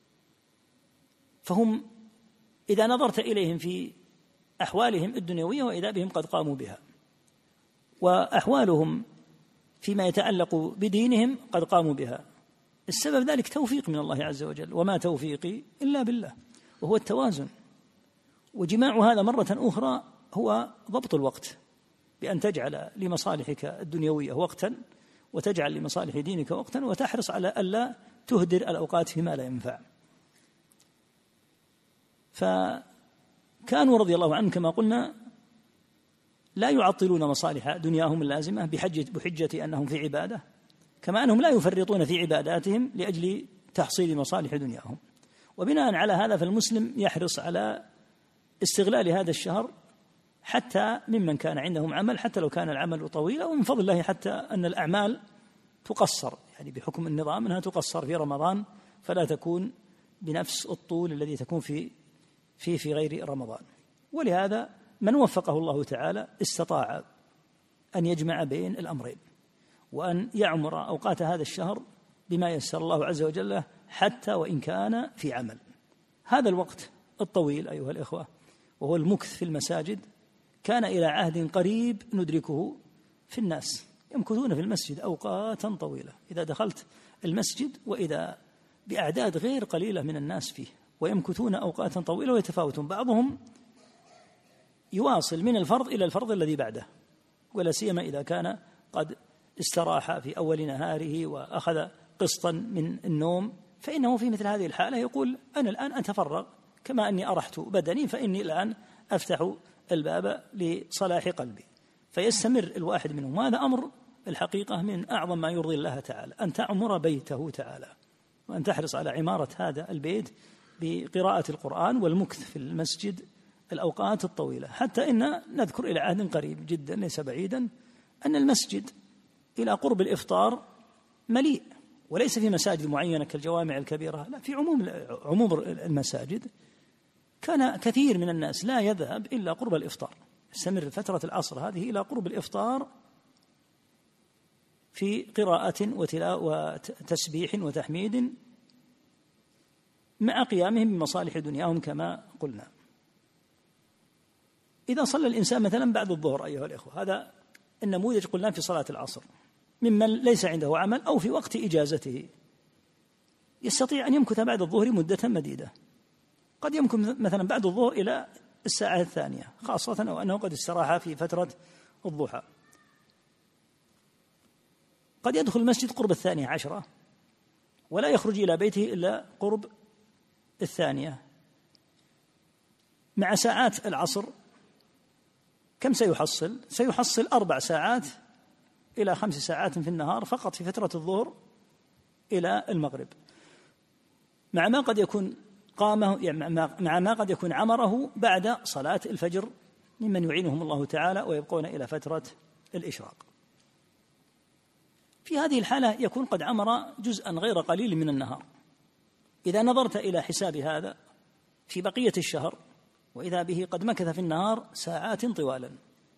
فهم إذا نظرت إليهم في أحوالهم الدنيوية وإذا بهم قد قاموا بها، وأحوالهم فيما يتعلق بدينهم قد قاموا بها. السبب ذلك توفيق من الله عز وجل، وما توفيقي إلا بالله، وهو التوازن. وجماع هذا مرة أخرى هو ضبط الوقت، بأن تجعل لمصالحك الدنيوية وقتا، وتجعل لمصالح دينك وقتا، وتحرص على ألا تهدر الأوقات فيما لا ينفع. فكانوا رضي الله عنهم كما قلنا لا يعطلون مصالح دنياهم اللازمة بحجة, بحجة أنهم في عبادة، كما أنهم لا يفرطون في عباداتهم لأجل تحصيل مصالح دنياهم. وبناء على هذا فالمسلم يحرص على استغلال هذا الشهر، حتى ممن كان عندهم عمل، حتى لو كان العمل طويلا، ومن فضل الله حتى أن الأعمال تقصر، يعني بحكم النظام أنها تقصر في رمضان، فلا تكون بنفس الطول الذي تكون في في في غير رمضان. ولهذا من وفقه الله تعالى استطاع أن يجمع بين الأمرين، وأن يعمر أوقات هذا الشهر بما يسر الله عز وجل له، حتى وإن كان في عمل. هذا الوقت الطويل أيها الإخوة، وهو المكث في المساجد، كان إلى عهد قريب ندركه في الناس، يمكثون في المسجد أوقاتا طويلة. إذا دخلت المسجد وإذا بأعداد غير قليلة من الناس فيه، ويمكثون أوقاتا طويلة ويتفاوتون، بعضهم يواصل من الفرض إلى الفرض الذي بعده، ولا سيما إذا كان قد استراح في أول نهاره وأخذ قسطا من النوم، فإنه في مثل هذه الحالة يقول أنا الآن أتفرغ، كما أني أرحت بدني فإني الآن أفتح الباب لصلاح قلبي، فيستمر الواحد منهم. هذا أمر الحقيقة من أعظم ما يرضي الله تعالى، أن تعمر بيته تعالى، وأن تحرص على عمارة هذا البيت بقراءة القرآن والمكث في المسجد الأوقات الطويلة. حتى إن نذكر إلى عهد قريب جدا ليس بعيدا أن المسجد إلى قرب الإفطار مليء، وليس في مساجد معينة كالجوامع الكبيرة، لا، في عموم عموم المساجد كان كثير من الناس لا يذهب إلا قرب الإفطار، استمر فترة العصر هذه إلى قرب الإفطار في قراءة وتسبيح وتحميد، مع قيامهم بمصالح دنياهم كما قلنا. إذا صلى الإنسان مثلا بعد الظهر أيها الإخوة، هذا النموذج قلنا في صلاة العصر، ممن ليس عنده عمل أو في وقت إجازته، يستطيع أن يمكث بعد الظهر مدة مديدة، قد يمكث مثلا بعد الظهر إلى الساعة الثانية، خاصة أو أنه قد استراح في فترة الضحى. قد يدخل المسجد قرب الثانية عشرة ولا يخرج إلى بيته إلا قرب الثانية. مع ساعات العصر كم سيحصل؟ سيحصل أربع ساعات إلى خمس ساعات في النهار فقط في فترة الظهر إلى المغرب، مع ما قد يكون قامه، يعني مع ما قد يكون عمره بعد صلاة الفجر ممن يعينهم الله تعالى ويبقون إلى فترة الإشراق. في هذه الحالة يكون قد عمر جزءا غير قليل من النهار. إذا نظرت إلى حساب هذا في بقية الشهر، وإذا به قد مكث في النهار ساعات طوالا،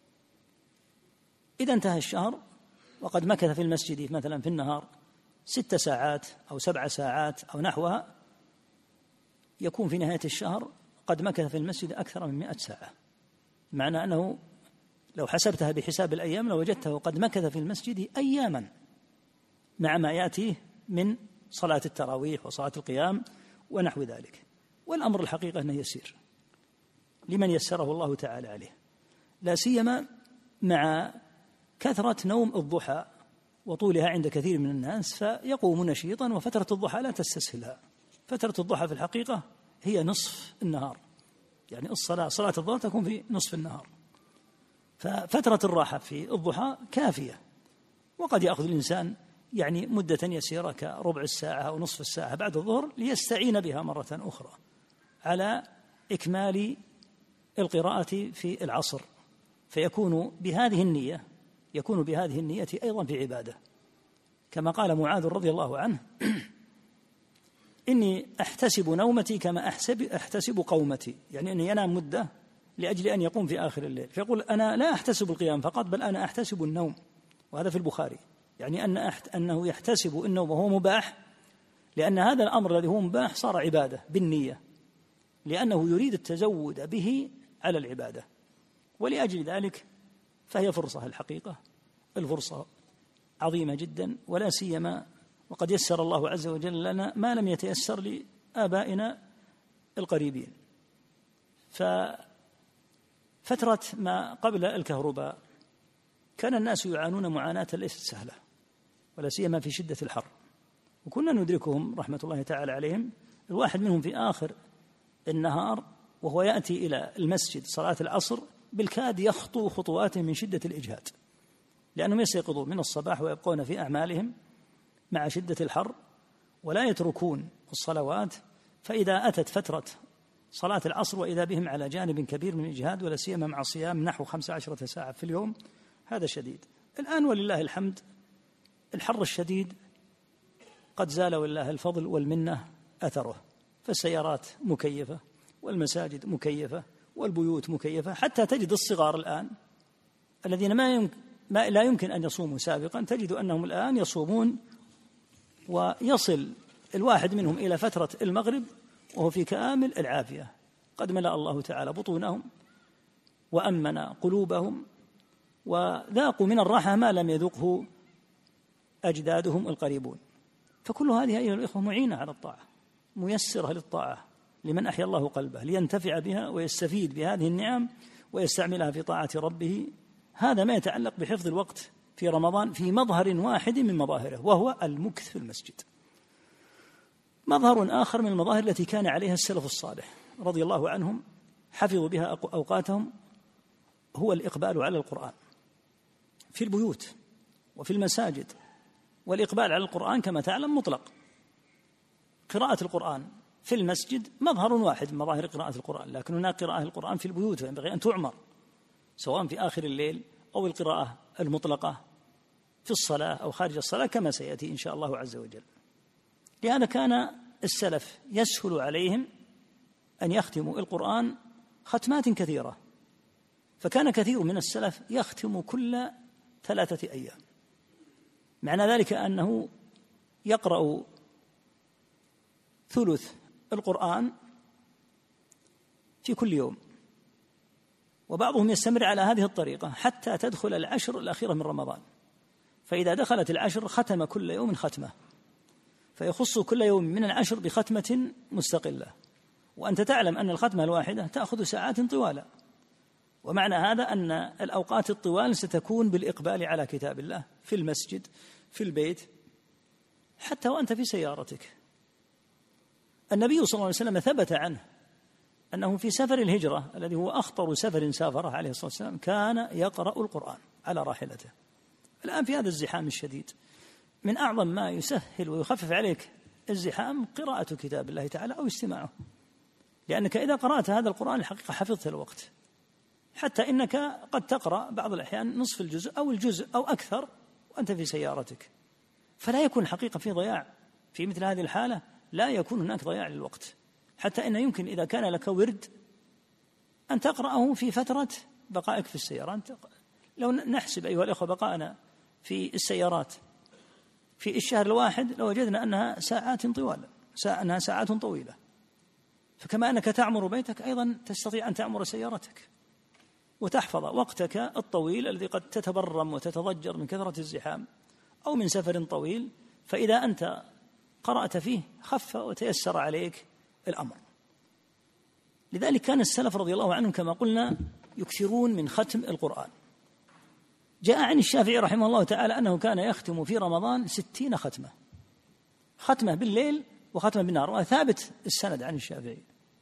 إذا انتهى الشهر وقد مكث في المسجد مثلا في النهار ست ساعات أو سبع ساعات أو نحوها، يكون في نهاية الشهر قد مكث في المسجد أكثر من مئة ساعة، معنى أنه لو حسبتها بحساب الأيام لوجدته قد مكث في المسجد أياما، مع ما يأتيه من صلاة التراويح وصلاة القيام ونحو ذلك. والأمر الحقيقة أنه يسير لمن يسره الله تعالى عليه، لا سيما مع كثرة نوم الضحى وطولها عند كثير من الناس، فيقوم نشيطا، وفترة الضحى لا تستسهلها. فترة الضحى في الحقيقة هي نصف النهار، يعني الصلاة صلاة الظهر تكون في نصف النهار، ففترة الراحة في الضحى كافية. وقد يأخذ الإنسان يعني مدة يسيرة كربع الساعة أو نصف الساعة بعد الظهر ليستعين بها مرة أخرى على إكمال القراءة في العصر، فيكون بهذه النية يكون بهذه النية أيضا في عبادة، كما قال معاذ رضي الله عنه: إني أحتسب نومتي كما أحسب أحتسب قومتي، يعني أني ينام مدة لأجل أن يقوم في آخر الليل، فيقول أنا لا أحتسب القيام فقط، بل أنا أحتسب النوم. وهذا في البخاري، يعني أن أنه يحتسب النوم وهو مباح، لأن هذا الأمر الذي هو مباح صار عبادة بالنية، لأنه يريد التزود به على العبادة. ولأجل ذلك فهي فرصة، الحقيقة الفرصة عظيمة جدا، ولا سيما وقد يسر الله عز وجل لنا ما لم يتيسر لآبائنا القريبين. ففترة ما قبل الكهرباء كان الناس يعانون معاناة ليست سهلة، ولا سيما في شدة الحر، وكنا ندركهم رحمة الله تعالى عليهم. الواحد منهم في آخر النهار وهو يأتي إلى المسجد صلاة العصر بالكاد يخطو خطوات من شدة الإجهاد، لأنهم يستيقظون من الصباح ويبقون في أعمالهم مع شدة الحر ولا يتركون الصلوات، فإذا أتت فترة صلاة العصر وإذا بهم على جانب كبير من الإجهاد، ولا سيما مع صيام نحو خمس عشرة ساعة في اليوم، هذا شديد. الآن ولله الحمد الحر الشديد قد زال ولله الفضل والمنة أثره، فالسيارات مكيفة والمساجد مكيفة والبيوت مكيفة، حتى تجد الصغار الآن الذين ما, يمكن ما لا يمكن أن يصوموا سابقا، تجد أنهم الآن يصومون، ويصل الواحد منهم إلى فترة المغرب وهو في كامل العافية، قد ملأ الله تعالى بطونهم وأمن قلوبهم وذاقوا من الراحة ما لم يذقه أجدادهم القريبون. فكل هذه أيها الإخوة معينة على الطاعة، ميسرة للطاعة لمن أحيا الله قلبه لينتفع بها ويستفيد بهذه النعم ويستعملها في طاعة ربه. هذا ما يتعلق بحفظ الوقت في رمضان في مظهر واحد من مظاهره، وهو المكث في المسجد. مظهر آخر من المظاهر التي كان عليها السلف الصالح رضي الله عنهم حفظوا بها أوقاتهم هو الإقبال على القرآن في البيوت وفي المساجد. والإقبال على القرآن كما تعلم مطلق، قراءة القرآن في المسجد مظهر واحد من مظاهر قراءة القرآن، لكن هناك قراءة القرآن في البيوت وينبغي أن تعمر، سواء في آخر الليل أو القراءة المطلقة في الصلاة أو خارج الصلاة، كما سيأتي إن شاء الله عز وجل. لهذا كان السلف يسهل عليهم أن يختموا القرآن ختمات كثيرة، فكان كثير من السلف يختم كل ثلاثة أيام. معنى ذلك أنه يقرأ ثلث القرآن في كل يوم، وبعضهم يستمر على هذه الطريقة حتى تدخل العشر الأخيرة من رمضان، فإذا دخلت العشر ختم كل يوم ختمة، فيخص كل يوم من العشر بختمة مستقلة. وأنت تعلم أن الختمة الواحدة تأخذ ساعات طوالة، ومعنى هذا أن الأوقات الطوال ستكون بالإقبال على كتاب الله في المسجد في البيت حتى وأنت في سيارتك. النبي صلى الله عليه وسلم ثبت عنه أنه في سفر الهجرة الذي هو أخطر سفر سافره عليه الصلاة والسلام كان يقرأ القرآن على راحلته. الآن في هذا الزحام الشديد من أعظم ما يسهل ويخفف عليك الزحام قراءة كتاب الله تعالى أو استماعه، لأنك إذا قرأت هذا القرآن الحقيقة حفظت الوقت، حتى إنك قد تقرأ بعض الأحيان نصف الجزء أو الجزء أو أكثر وأنت في سيارتك، فلا يكون حقيقة في ضياع. في مثل هذه الحالة لا يكون هناك ضياع للوقت، حتى إنه يمكن إذا كان لك ورد أن تقرأه في فترة بقائك في السيارة. لو نحسب أيها الأخوة بقاءنا في السيارات في الشهر الواحد لو وجدنا أنها ساعات طوال أنها ساعات طويلة، فكما أنك تعمر بيتك أيضا تستطيع أن تعمر سيارتك وتحفظ وقتك الطويل الذي قد تتبرم وتتضجر من كثرة الزحام أو من سفر طويل، فإذا أنت قرأت فيه خف وتيسر عليك الأمر. لذلك كان السلف رضي الله عنهم كما قلنا يكثرون من ختم القرآن. جاء عن الشافعي رحمه الله تعالى أنه كان يختم في رمضان ستين ختمة، ختمة بالليل وختمة بالنهار، وثابت السند عن الشافعي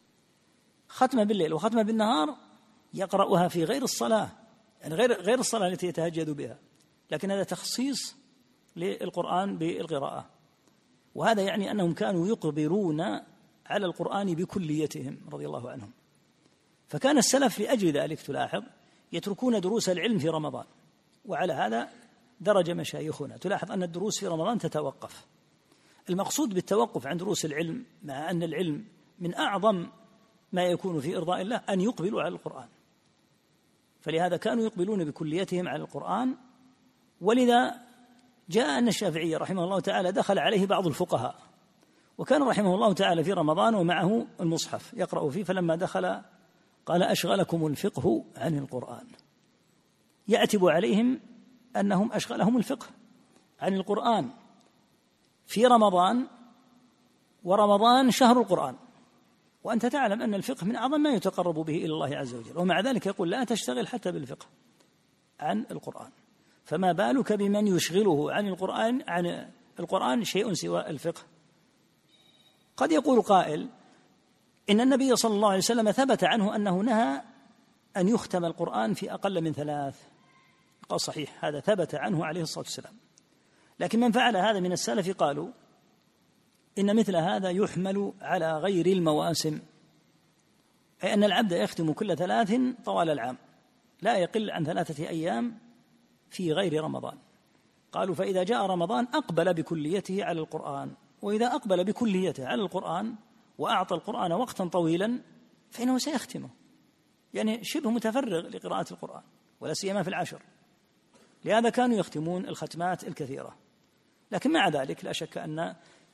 ختمة بالليل وختمة بالنهار يقرأها في غير الصلاة، يعني غير غير الصلاة التي يتهجد بها، لكن هذا تخصيص للقرآن بالقراءة. وهذا يعني أنهم كانوا يقبلون على القرآن بكليتهم رضي الله عنهم. فكان السلف لأجل ذلك تلاحظ يتركون دروس العلم في رمضان، وعلى هذا درج مشايخنا. تلاحظ أن الدروس في رمضان تتوقف. المقصود بالتوقف عن دروس العلم، مع أن العلم من أعظم ما يكون في إرضاء الله، أن يقبلوا على القرآن. فلهذا كانوا يقبلون بكليتهم على القرآن. ولذا جاء أن الشافعي رحمه الله تعالى دخل عليه بعض الفقهاء، وكان رحمه الله تعالى في رمضان ومعه المصحف يقرأ فيه، فلما دخل قال: أشغلكم الفقه عن القرآن. يعتب عليهم أنهم أشغلهم الفقه عن القرآن في رمضان، ورمضان شهر القرآن، وأنت تعلم أن الفقه من أعظم ما يتقرب به إلى الله عز وجل، ومع ذلك يقول: لا تشتغل حتى بالفقه عن القرآن. فما بالك بمن يشغله عن القرآن عن القرآن شيء سوى الفقه؟ قد يقول قائل: إن النبي صلى الله عليه وسلم ثبت عنه أنه نهى أن يختم القرآن في أقل من ثلاث. قال: صحيح، هذا ثبت عنه عليه الصلاة والسلام. لكن من فعل هذا من السلف قالوا إن مثل هذا يحمل على غير المواسم، أي أن العبد يختم كل ثلاث طوال العام، لا يقل عن ثلاثة أيام في غير رمضان. قالوا: فإذا جاء رمضان أقبل بكليته على القرآن، وإذا أقبل بكليته على القرآن وأعطى القرآن وقتا طويلا فإنه سيختمه، يعني شبه متفرغ لقراءة القرآن، ولا سيما في العشر. لهذا كانوا يختمون الختمات الكثيرة. لكن مع ذلك لا شك أن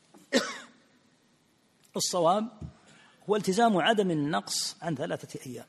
الصواب هو التزام عدم النقص عن ثلاثة أيام،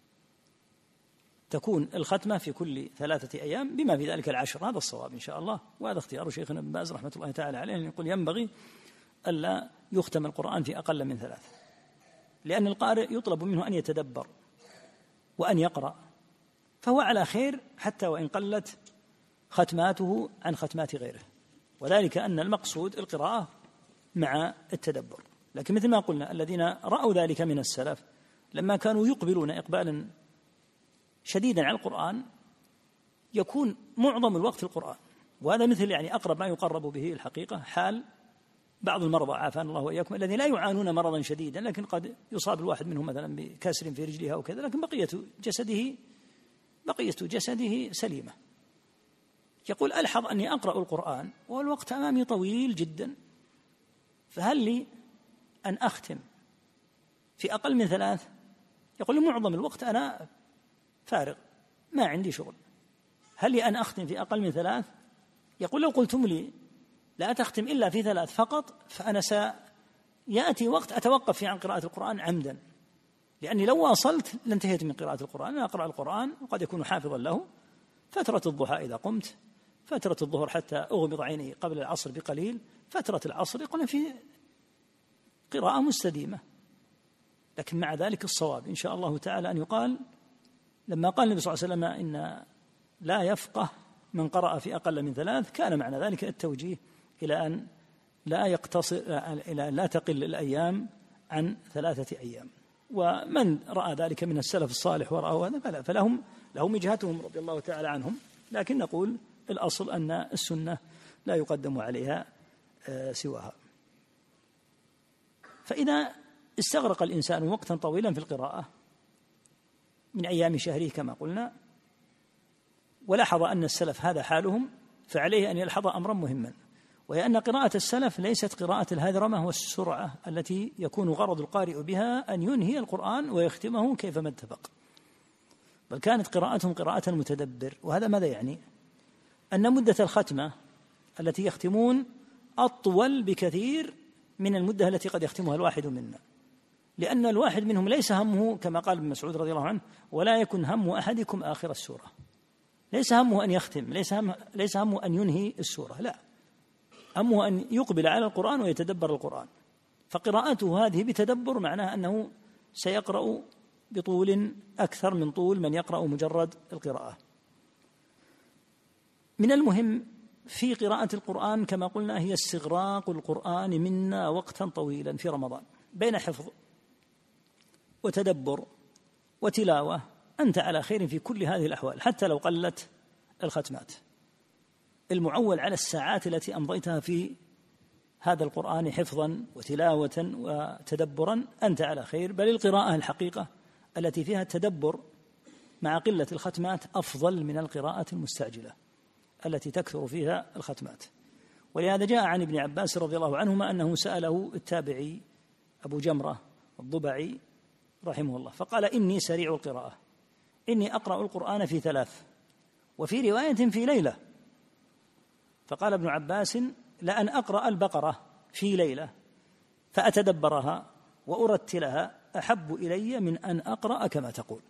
تكون الختمة في كل ثلاثة أيام بما في ذلك العشر. هذا الصواب إن شاء الله، وهذا اختيار شيخنا ابن باز رحمة الله تعالى عليه، أن يقول ينبغي ألا يختم القرآن في أقل من ثلاث، لأن القارئ يطلب منه أن يتدبر وأن يقرأ، فهو على خير حتى وإن قلت ختماته عن ختمات غيره، وذلك أن المقصود القراءة مع التدبر. لكن مثل ما قلنا الذين رأوا ذلك من السلف لما كانوا يقبلون إقبالا شديدا على القرآن يكون معظم الوقت في القرآن، وهذا مثل يعني أقرب ما يقرب به الحقيقة حال بعض المرضى عافانا الله وإياكم الذين لا يعانون مرضا شديدا، لكن قد يصاب الواحد منهم مثلا بكسر في رجلها وكذا، لكن بقية جسده بقية جسده سليمة. يقول: ألحظ أني أقرأ القرآن والوقت أمامي طويل جدا، فهل لي أن أختم في أقل من ثلاث؟ يقول: معظم الوقت أنا فارغ ما عندي شغل، هل لي أن أختم في أقل من ثلاث؟ يقول: لو قلتم لي لا تختم إلا في ثلاث فقط فأنا سيأتي وقت أتوقف فيه عن قراءة القرآن عمدا، لأني لو واصلت لانتهيت من قراءة القرآن. أنا أقرأ القرآن وقد يكون حافظا له فترة الضحى إذا قمت، فترة الظهر حتى أغمض عيني قبل العصر بقليل، فترة العصر يقول في قراءة مستديمة. لكن مع ذلك الصواب إن شاء الله تعالى أن يقال لما قال النبي صلى الله عليه وسلم إن لا يفقه من قرأ في أقل من ثلاث، كان معنى ذلك التوجيه إلى أن لا يقتصر إلى أن لا تقل الأيام عن ثلاثة أيام. ومن رأى ذلك من السلف الصالح ورأوا هذا فلا فلهم لهم وجهتهم رضي الله تعالى عنهم، لكن نقول الأصل أن السنة لا يقدم عليها سواها. فإذا استغرق الإنسان وقتا طويلا في القراءة من أيام شهره كما قلنا، ولاحظ أن السلف هذا حالهم، فعليه أن يلحظ أمرا مهما، وهي أن قراءة السلف ليست قراءة الهذرمة والسرعة التي يكون غرض القارئ بها أن ينهي القرآن ويختمه كيفما اتفق، بل كانت قراءتهم قراءة المتدبر. وهذا ماذا يعني؟ أن مدة الختمة التي يختمون أطول بكثير من المدة التي قد يختمها الواحد منا، لأن الواحد منهم ليس همه كما قال ابن مسعود رضي الله عنه: ولا يكن هم أحدكم آخر السورة. ليس همه أن يختم، ليس همه, ليس همه أن ينهي السورة، لا، همه أن يقبل على القرآن ويتدبر القرآن. فقراءته هذه بتدبر معناها أنه سيقرأ بطول أكثر من طول من يقرأ مجرد القراءة. من المهم في قراءة القرآن كما قلنا هي استغراق القرآن منا وقتا طويلا في رمضان، بين حفظ وتدبر وتلاوة أنت على خير في كل هذه الأحوال، حتى لو قلت الختمات. المعول على الساعات التي أمضيتها في هذا القرآن حفظا وتلاوة وتدبرا أنت على خير، بل القراءة الحقيقة التي فيها التدبر مع قلة الختمات أفضل من القراءة المستعجلة التي تكثر فيها الختمات. ولهذا جاء عن ابن عباس رضي الله عنهما أنه سأله التابعي أبو جمرة الضبعي رحمه الله فقال: إني سريع القراءة، إني أقرأ القرآن في ثلاث، وفي رواية في ليلة. فقال ابن عباس: لأن أقرأ البقرة في ليلة فأتدبرها وأرتلها أحب إلي من أن أقرأ كما تقول.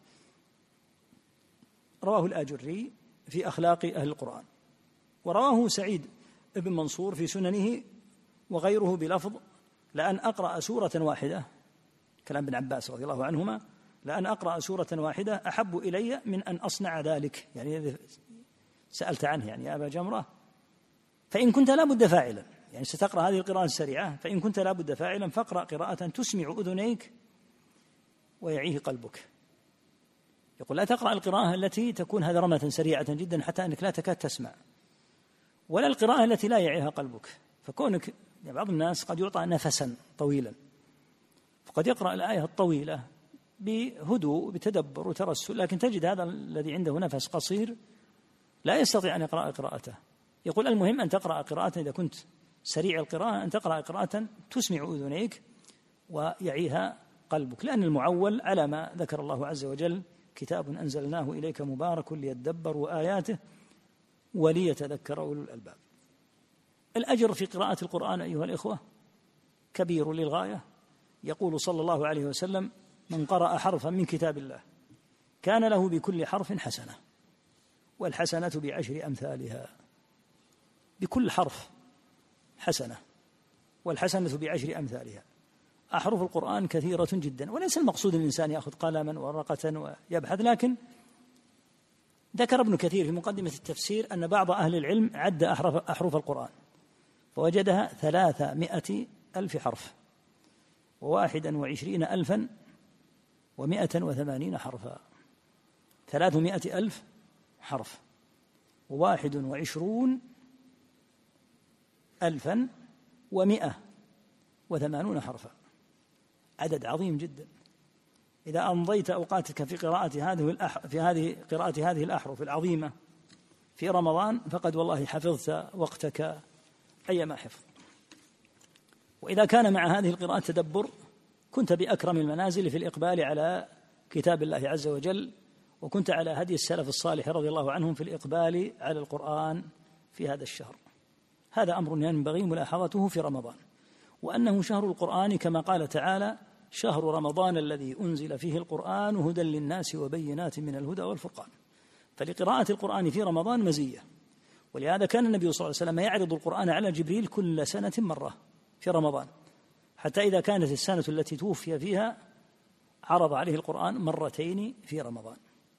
رواه الآجري في أخلاق أهل القرآن، ورواه سعيد بن منصور في سننه وغيره بلفظ: لأن أقرأ سورة واحدة، كلام ابن عباس رضي الله عنهما، لأن أقرأ سورة واحدة أحب إلي من أن أصنع ذلك. يعني سألت عنه يعني يا أبا جمرة، فإن كنت لا بد فاعلا، يعني ستقرأ هذه القراءة السريعة، فإن كنت لا بد فاعلا فاقرأ قراءة تسمع أذنيك ويعيه قلبك. يقول: لا تقرأ القراءة التي تكون هذرمة سريعة جدا حتى أنك لا تكاد تسمع، ولا القراءة التي لا يعيها قلبك. فكونك يعني بعض الناس قد يعطى نفسا طويلا، فقد يقرأ الآية الطويلة بهدوء بتدبر وترسل، لكن تجد هذا الذي عنده نفس قصير لا يستطيع أن يقرأ قراءته. يقول: المهم أن تقرأ قراءة، إذا كنت سريع القراءة أن تقرأ قراءة تسمع أذنيك ويعيها قلبك، لأن المعول على ما ذكر الله عز وجل: كتاب أنزلناه إليك مبارك ليدبروا آياته وليتذكر أولو الألباب. الأجر في قراءة القرآن أيها الإخوة كبير للغاية. يقول صلى الله عليه وسلم: من قرأ حرفا من كتاب الله كان له بكل حرف حسنة، والحسنة بعشر أمثالها. بكل حرف حسنة، والحسنة بعشر أمثالها. أحرف القرآن كثيرة جدا، وليس المقصود الإنسان يأخذ قلما وورقة ويبحث، لكن ذكر ابن كثير في مقدمة التفسير أن بعض أهل العلم عد أحرف, أحرف القرآن فوجدها ثلاثمائة ألف حرف، وواحدا وعشرين ألفا ومائة وثمانين حرفا. ثلاثمائة ألف حرف وواحد وعشرون ألفا ومائة وثمانون حرفا، عدد عظيم جدا. إذا أمضيت أوقاتك في قراءة هذه الأح... في هذه قراءة هذه الأحرف العظيمة في رمضان فقد والله حفظت وقتك أيما حفظ. وإذا كان مع هذه القراءة تدبر كنت بأكرم المنازل في الإقبال على كتاب الله عز وجل، وكنت على هدي السلف الصالح رضي الله عنهم في الإقبال على القرآن في هذا الشهر. هذا أمر ينبغي ملاحظته في رمضان، وأنه شهر القرآن كما قال تعالى: شهر رمضان الذي أنزل فيه القرآن هدى للناس وبينات من الهدى والفرقان. فلقراءة القرآن في رمضان مزية، ولهذا كان النبي صلى الله عليه وسلم يعرض القرآن على جبريل كل سنة مرة في رمضان، حتى إذا كانت السنة التي توفي فيها عرض عليه القرآن مرتين في رمضان.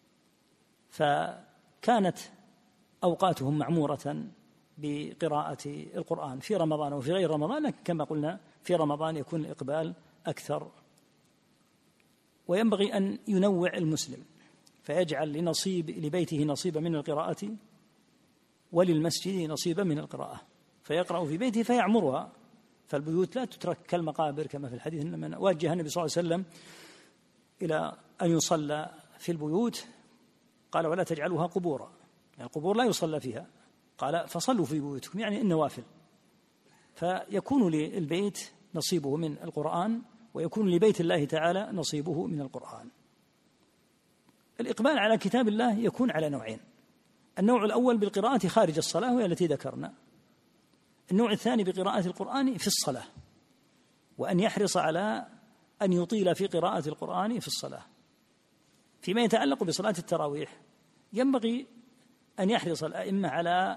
فكانت أوقاتهم معمورة بقراءة القرآن في رمضان وفي غير رمضان، لكن كما قلنا في رمضان يكون الإقبال أكثر. وينبغي أن ينوع المسلم فيجعل لنصيب لبيته نصيبا من القراءة وللمسجد نصيبا من القراءة، فيقرأ في بيته فيعمرها. فالبيوت لا تترك كالمقابر كما في الحديث، لما وجه النبي صلى الله عليه وسلم إلى أن يصلى في البيوت قال: ولا تجعلوها قبورا، يعني القبور لا يصلى فيها، قال: فصلوا في بيوتكم، يعني النوافل. فيكون للبيت نصيبه من القرآن، ويكون لبيت الله تعالى نصيبه من القرآن. الإقبال على كتاب الله يكون على نوعين: النوع الأول بالقراءة خارج الصلاة وهي التي ذكرنا، النوع الثاني بقراءة القرآن في الصلاة، وأن يحرص على أن يطيل في قراءة القرآن في الصلاة. فيما يتعلق بصلاة التراويح ينبغي أن يحرص الأئمة على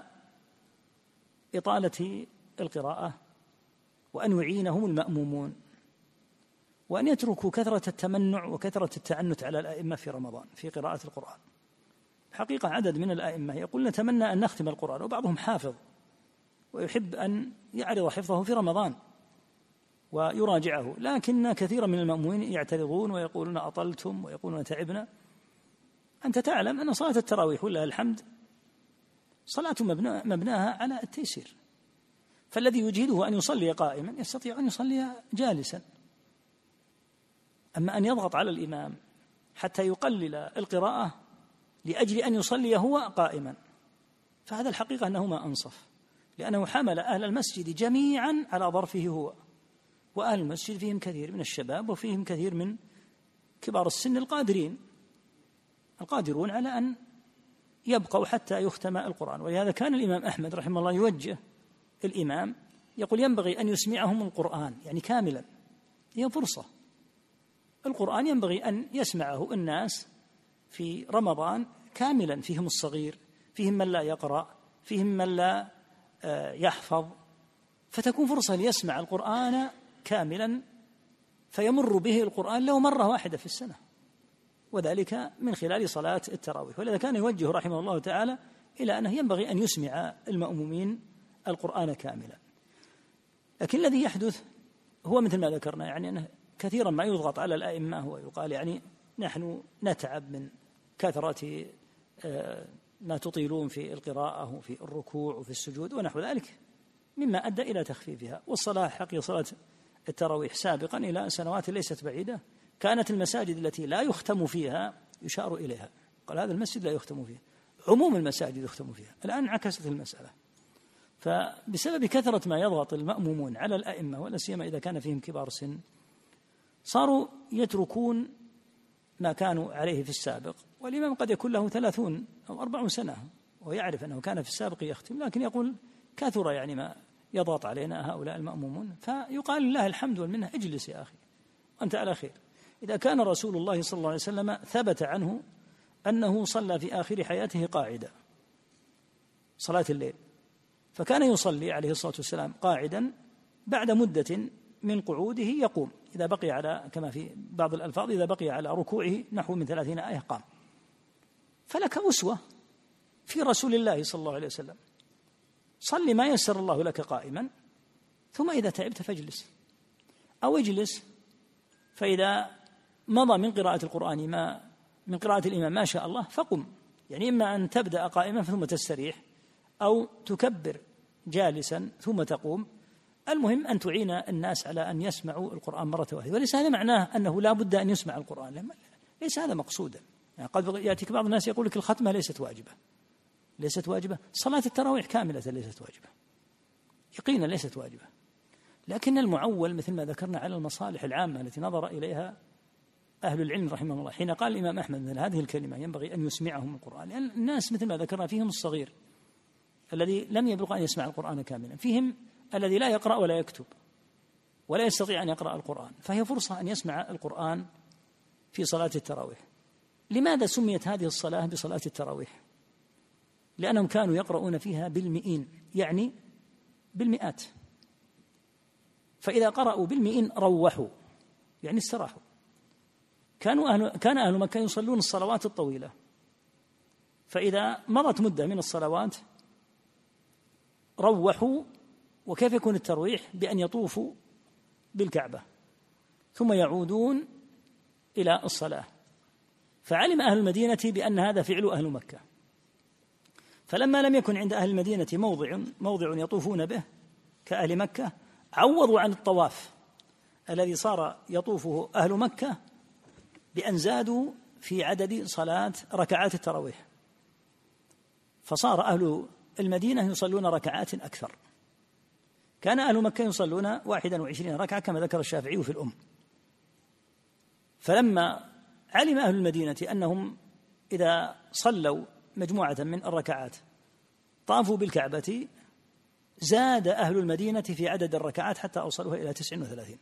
إطالة القراءة، وأن يعينهم المأمومون، وأن يتركوا كثرة التمنع وكثرة التعنت على الأئمة في رمضان في قراءة القرآن. الحقيقة عدد من الأئمة يقول: نتمنى أن نختم القرآن، وبعضهم حافظ ويحب أن يعرض حفظه في رمضان، ويراجعه، لكن كثيرا من المأمومين يعترضون ويقولون أطلتم ويقولون تعبنا. أنت تعلم أن صلاة التراويح ولله الحمد صلاة مبناها على التيسير، فالذي يجهده أن يصلي قائما يستطيع أن يصلي جالسا. أما أن يضغط على الإمام حتى يقلل القراءة لأجل أن يصلي هو قائما، فهذا الحقيقة أنه ما أنصف، لأنه حمل أهل المسجد جميعا على ظرفه هو، وأهل المسجد فيهم كثير من الشباب وفيهم كثير من كبار السن القادرين القادرون على أن يبقوا حتى يختم القرآن. ولهذا كان الإمام أحمد رحمه الله يوجه الإمام يقول ينبغي أن يسمعهم القرآن يعني كاملا، هي فرصة. القرآن ينبغي أن يسمعه الناس في رمضان كاملا، فيهم الصغير، فيهم من لا يقرأ، فيهم من لا يحفظ، فتكون فرصة ليسمع القرآن كاملا فيمر به القرآن له مرة واحدة في السنة، وذلك من خلال صلاة التراويح. ولذا كان يوجه رحمه الله تعالى إلى أنه ينبغي أن يسمع المأمومين القرآن كاملا. لكن الذي يحدث هو مثل ما ذكرنا، يعني أنه كثيرا ما يضغط على الأئمة ويقال يعني نحن نتعب من كثرة ما تطيلون في القراءة وفي الركوع وفي السجود ونحو ذلك، مما أدى إلى تخفيفها. والصلاة حقيقة صلاة التراويح سابقا إلى سنوات ليست بعيدة كانت المساجد التي لا يختم فيها يشار إليها، قال هذا المسجد لا يختم فيه، عموم المساجد يختم فيها. الآن عكست المسألة، فبسبب كثرة ما يضغط المأمومون على الأئمة ولا سيما إذا كان فيهم كبار سن صاروا يتركون ما كانوا عليه في السابق. والإمام قد يكون له ثلاثون أو أربعون سنة ويعرف أنه كان في السابق يختم، لكن يقول كثر يعني ما يضغط علينا هؤلاء المأمومون، فيقال لله الحمد والمنة اجلس يا أخي وأنت على خير. إذا كان رسول الله صلى الله عليه وسلم ثبت عنه أنه صلى في آخر حياته قاعدا صلاة الليل، فكان يصلي عليه الصلاة والسلام قاعدا، بعد مدة من قعوده يقوم، إذا بقي على كما في بعض الألفاظ إذا بقي على ركوعه نحو من ثلاثين آية قام. فلك أسوة في رسول الله صلى الله عليه وسلم، صل ما يسر الله لك قائما، ثم إذا تعبت فاجلس أو اجلس، فإذا مضى من قراءة القرآن ما من قراءة الإمام ما شاء الله فقم، يعني إما أن تبدأ قائما ثم تستريح أو تكبر جالسا ثم تقوم، المهم أن تعين الناس على أن يسمعوا القرآن مرة واحدة. وليس هذا معناه أنه لا بد أن يسمع القرآن، ليس هذا مقصودا. يعني قد يأتيك بعض الناس يقول لك الختمة ليست واجبة، ليست واجبة، صلاة التراويح كاملة ليست واجبة، يقينا ليست واجبة، لكن المعول مثل ما ذكرنا على المصالح العامة التي نظر إليها أهل العلم رحمه الله حين قال الإمام أحمد من هذه الكلمة ينبغي أن يسمعهم القرآن، لأن يعني الناس مثل ما ذكرنا فيهم الصغير الذي لم يبلغ أن يسمع القرآن كاملا، فيهم الذي لا يقرأ ولا يكتب ولا يستطيع أن يقرأ القرآن، فهي فرصة أن يسمع القرآن في صلاة التراويح. لماذا سميت هذه الصلاة بصلاة التراويح؟ لأنهم كانوا يقرؤون فيها بالمئين، يعني بالمئات، فإذا قرأوا بالمئين روحوا يعني استراحوا. كانوا أهل كان أهل مكة يصلون الصلوات الطويلة، فإذا مضت مدة من الصلوات روحوا. وكيف يكون الترويح؟ بأن يطوفوا بالكعبة ثم يعودون إلى الصلاة. فعلم أهل المدينة بأن هذا فعل أهل مكة، فلما لم يكن عند أهل المدينة موضع موضع يطوفون به كأهل مكة، عوضوا عن الطواف الذي صار يطوفه أهل مكة بأن زادوا في عدد صلاة ركعات التراويح، فصار أهل المدينة يصلون ركعات أكثر. كان أهل مكة يصلون واحدا وعشرين ركعة كما ذكر الشافعي في الأم. فلما علم أهل المدينة أنهم إذا صلوا مجموعة من الركعات طافوا بالكعبة، زاد أهل المدينة في عدد الركعات حتى أوصلوها إلى تسع وثلاثين،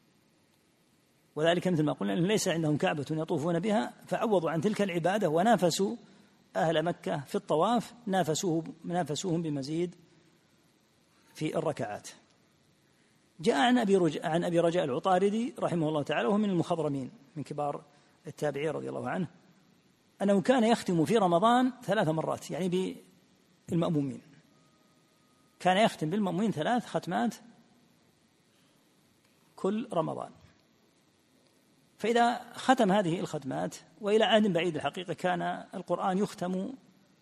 وذلك مثل ما قلنا أن ليس عندهم كعبة يطوفون بها، فعوضوا عن تلك العبادة ونافسوا أهل مكة في الطواف، نافسوه نافسوهم بمزيد في الركعات. جاء عن أبي رجاء عن أبي رجاء العطاردي رحمه الله تعالى، وهو من المخضرمين من كبار التابعين رضي الله عنه، أنه كان يختم في رمضان ثلاث مرات، يعني بالمأمومين كان يختم بالمأمومين ثلاث ختمات كل رمضان. فإذا ختم هذه الختمات، وإلى عهد بعيد الحقيقة كان القرآن يختم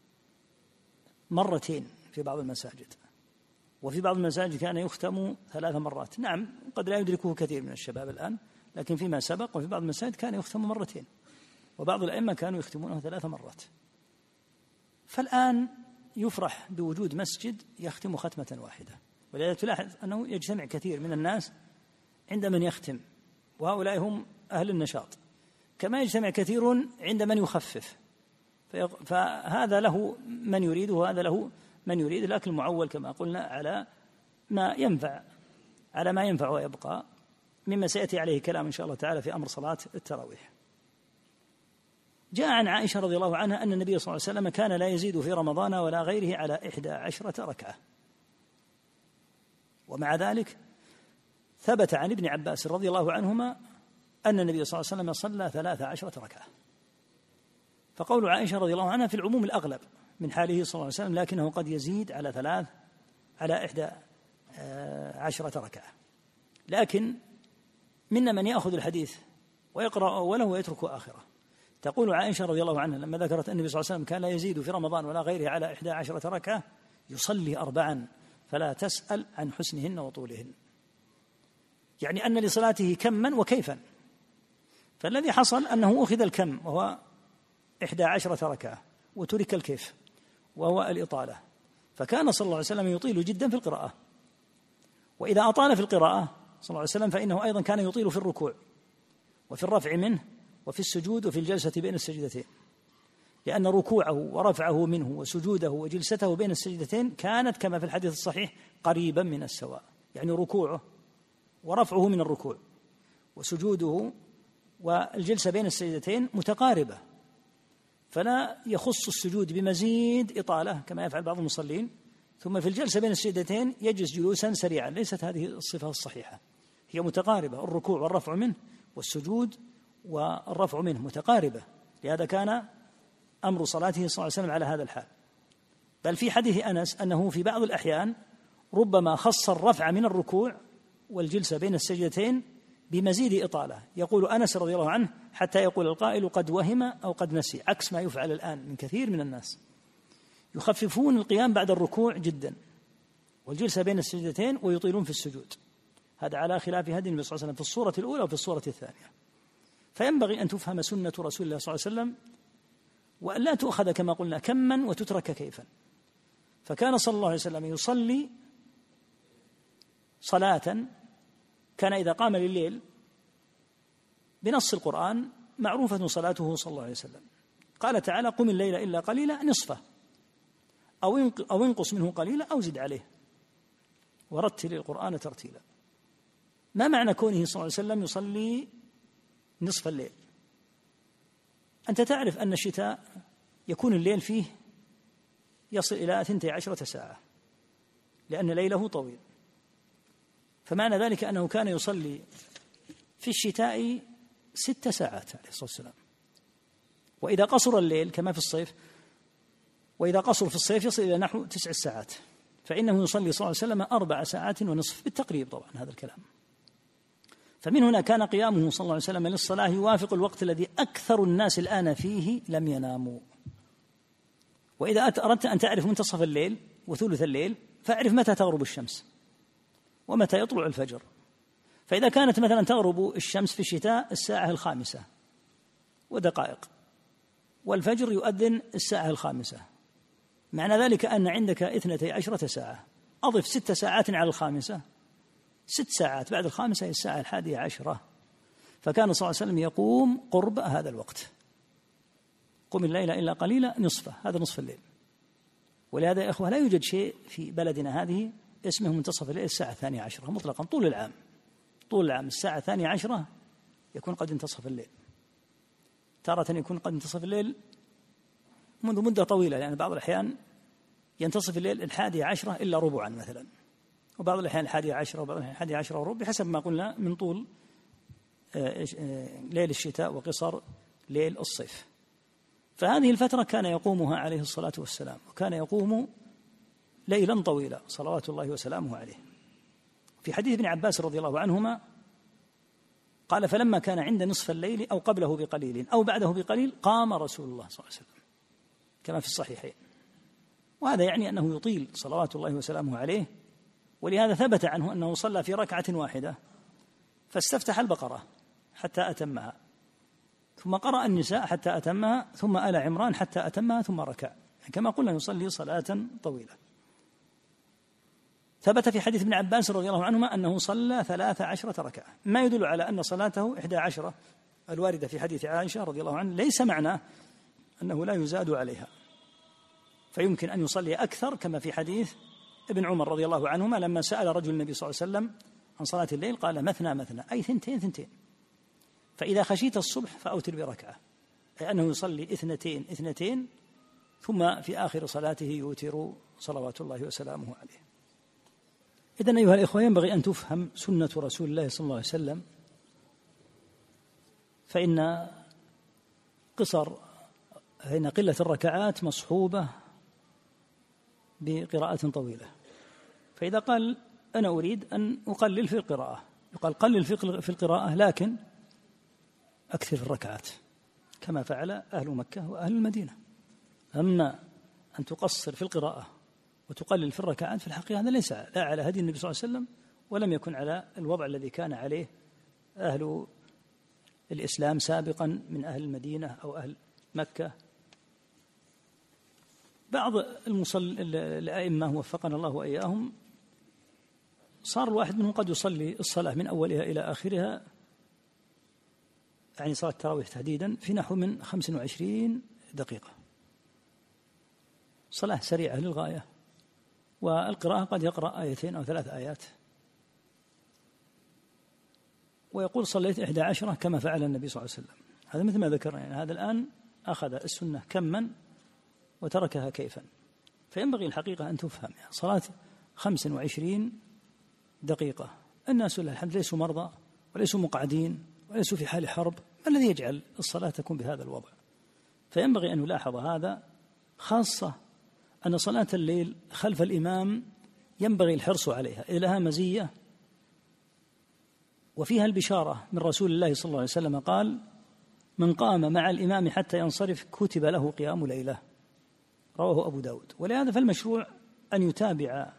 مرتين في بعض المساجد، وفي بعض المساجد كان يختم ثلاث مرات. نعم قد لا يدركه كثير من الشباب الآن، لكن فيما سبق وفي بعض المساجد كان يختم مرتين، وبعض الأئمة كانوا يختمونه ثلاث مرات. فالآن يفرح بوجود مسجد يختم ختمة واحدة، ولذلك تلاحظ أنه يجتمع كثير من الناس عند من يختم، وهؤلاء هم أهل النشاط، كما يجتمع كثير عند من يخفف، فهذا له من يريده وهذا له من يريد، لكن المعول كما قلنا على ما ينفع على ما ينفع ويبقى، مما سيأتي عليه كلام إن شاء الله تعالى في أمر صلاة التراويح. جاء عن عائشة رضي الله عنها أن النبي صلى الله عليه وسلم كان لا يزيد في رمضان ولا غيره على إحدى عشرة ركعة، ومع ذلك ثبت عن ابن عباس رضي الله عنهما أن النبي صلى الله عليه وسلم صلى ثلاث عشرة ركعة. فقول عائشة رضي الله عنها في العموم الأغلب من حاله صلى الله عليه وسلم، لكنه قد يزيد على ثلاث على إحدى عشرة ركعة. لكن منا من يأخذ الحديث ويقرأ أوله ويترك آخره. تقول عائشة رضي الله عنها لما ذكرت أن النبي صلى الله عليه وسلم كان لا يزيد في رمضان ولا غيره على إحدى عشرة ركعة يصلي أربعا فلا تسأل عن حسنهن وطولهن، يعني أن لصلاته كما وكيفا. فالذي حصل أنه أخذ الكم وهو إحدى عشرة ركعة وترك الكيف وهو الإطالة، فكان صلى الله عليه وسلم يطيل جدا في القراءة، وإذا أطال في القراءة صلى الله عليه وسلم فإنه أيضا كان يطيل في الركوع وفي الرفع منه وفي السجود وفي الجلسة بين السجدتين، لأن ركوعه ورفعه منه وسجوده وجلسته بين السجدتين كانت كما في الحديث الصحيح قريبا من السواء، يعني ركوعه ورفعه من الركوع وسجوده والجلسة بين السجدتين متقاربة، فلا يخص السجود بمزيد إطالة كما يفعل بعض المصلين، ثم في الجلسة بين السجدتين يجلس جلوسا سريعا. ليست هذه الصفة الصحيحة، هي متقاربة، الركوع والرفع منه والسجود والرفع منه متقاربة، لهذا كان أمر صلاته صلى الله عليه وسلم على هذا الحال. بل في حديث أنس أنه في بعض الأحيان ربما خص الرفع من الركوع والجلسة بين السجدتين بمزيد إطالة، يقول أنس رضي الله عنه حتى يقول القائل قد وهم أو قد نسي، عكس ما يفعل الآن من كثير من الناس، يخففون القيام بعد الركوع جدا والجلسة بين السجدتين ويطيلون في السجود، هذا على خلاف هدي النبي صلى الله عليه وسلم في الصورة الأولى وفي الصورة الثانية. فينبغي أن تفهم سنة رسول الله صلى الله عليه وسلم وأن لا تؤخذ كما قلنا كما وتترك كيفا. فكان صلى الله عليه وسلم يصلي صلاة كان إذا قام لليل بنص القرآن معروفة صلاته صلى الله عليه وسلم، قال تعالى قم الليل إلا قليلا نصفه أو انقص منه قليلا أو زد عليه ورتل القرآن ترتيلا. ما معنى كونه صلى الله عليه وسلم يصلي نصف الليل؟ أنت تعرف أن الشتاء يكون الليل فيه يصل إلى اثنتي عشرة ساعة لأن ليله طويل، فمعنى ذلك أنه كان يصلي في الشتاء ست ساعات عليه الصلاة والسلام، وإذا قصر الليل كما في الصيف، وإذا قصر في الصيف يصل إلى نحو تسع ساعات، فإنه يصلي صلى الله عليه وسلم أربع ساعات ونصف بالتقريب طبعا هذا الكلام. فمن هنا كان قيامه صلى الله عليه وسلم للصلاة يوافق الوقت الذي أكثر الناس الآن فيه لم يناموا. وإذا أردت أن تعرف منتصف الليل وثلث الليل فاعرف متى تغرب الشمس ومتى يطلع الفجر. فإذا كانت مثلا تغرب الشمس في الشتاء الساعة الخامسة ودقائق والفجر يؤذن الساعة الخامسة، معنى ذلك أن عندك اثنتي عشرة ساعة، أضف ست ساعات على الخامسة، ست ساعات بعد الخامسة هي الساعة الحادية عشرة. فكان صلى الله عليه وسلم يقوم قرب هذا الوقت، قم الليل إلا قليلا نصفه، هذا نصف الليل. ولهذا يا إخوة لا يوجد شيء في بلدنا هذه اسمه منتصف الليل الساعة الثانية عشرة مطلقا طول العام، طول العام الساعة الثانية عشرة يكون قد انتصف الليل، تارة يكون قد انتصف الليل منذ مدة طويلة، لأن يعني بعض الأحيان ينتصف الليل الحادية عشرة إلا ربعا مثلا، وبعض الأحيان الحادية عشرة وبعض الأحيان الحادية عشرة وربع بحسب ما قلنا من طول ليل الشتاء وقصر ليل الصيف. فهذه الفترة كان يقومها عليه الصلاة والسلام، وكان يقوم ليلا طويلا صلوات الله وسلامه عليه. في حديث ابن عباس رضي الله عنهما قال فلما كان عند نصف الليل أو قبله بقليل أو بعده بقليل قام رسول الله صلى الله عليه وسلم كما في الصحيحين. وهذا يعني أنه يطيل صلوات الله وسلامه عليه، ولهذا ثبت عنه أنه صلى في ركعة واحدة فاستفتح البقرة حتى أتمها، ثم قرأ النساء حتى أتمها، ثم آل عمران حتى أتمها، ثم ركع، كما قلنا يصلي صلاة طويلة. ثبت في حديث ابن عباس رضي الله عنهما أنه صلى ثلاث عشرة ركعة، ما يدل على أن صلاته إحدى عشرة الواردة في حديث عائشة رضي الله عنها ليس معناه أنه لا يزاد عليها، فيمكن أن يصلي أكثر كما في حديث ابن عمر رضي الله عنهما لما سأل رجل النبي صلى الله عليه وسلم عن صلاة الليل قال مثنى مثنى، أي ثنتين ثنتين، فإذا خشيت الصبح فأوتر بركعة، أي أنه يصلي اثنتين اثنتين ثم في آخر صلاته يوتر صلوات الله وسلامه عليه. إذن أيها الإخوة ينبغي أن تفهم سنة رسول الله صلى الله عليه وسلم، فإن قصر فإن قلة الركعات مصحوبة بقراءة طويلة، فإذا قال أنا أريد أن أقلل في القراءة يقال قلل في القراءة لكن أكثر في الركعات كما فعل أهل مكة وأهل المدينة. أما أن تقصر في القراءة وتقلل في الركعات في الحقيقة هذا ليس لا على هدي النبي صلى الله عليه وسلم، ولم يكن على الوضع الذي كان عليه أهل الإسلام سابقا من أهل المدينة أو أهل مكة. بعض المصل الأئمة وفقنا الله وإياهم صار الواحد منهم قد يصلي الصلاة من أولها إلى آخرها، يعني صلاة التراويح تحديدا، في نحو من خمس وعشرين دقيقة، صلاة سريعة للغاية، والقراءة قد يقرأ آيتين أو ثلاث آيات، ويقول صليت إحدى عشرة كما فعل النبي صلى الله عليه وسلم. هذا مثل ما ذكرنا، يعني هذا الآن أخذ السنة كما وتركها كيفا، فينبغي الحقيقة أن تفهم يعني صلاة خمس وعشرين دقيقة، الناس لله الحمد ليسوا مرضى وليسوا مقعدين وليسوا في حال حرب، ما الذي يجعل الصلاة تكون بهذا الوضع؟ فينبغي أن نلاحظ هذا، خاصة أن صلاة الليل خلف الإمام ينبغي الحرص عليها، إذ لها مزية وفيها البشارة من رسول الله صلى الله عليه وسلم قال من قام مع الإمام حتى ينصرف كتب له قيام ليلة، رواه أبو داود. ولهذا فالمشروع أن يتابع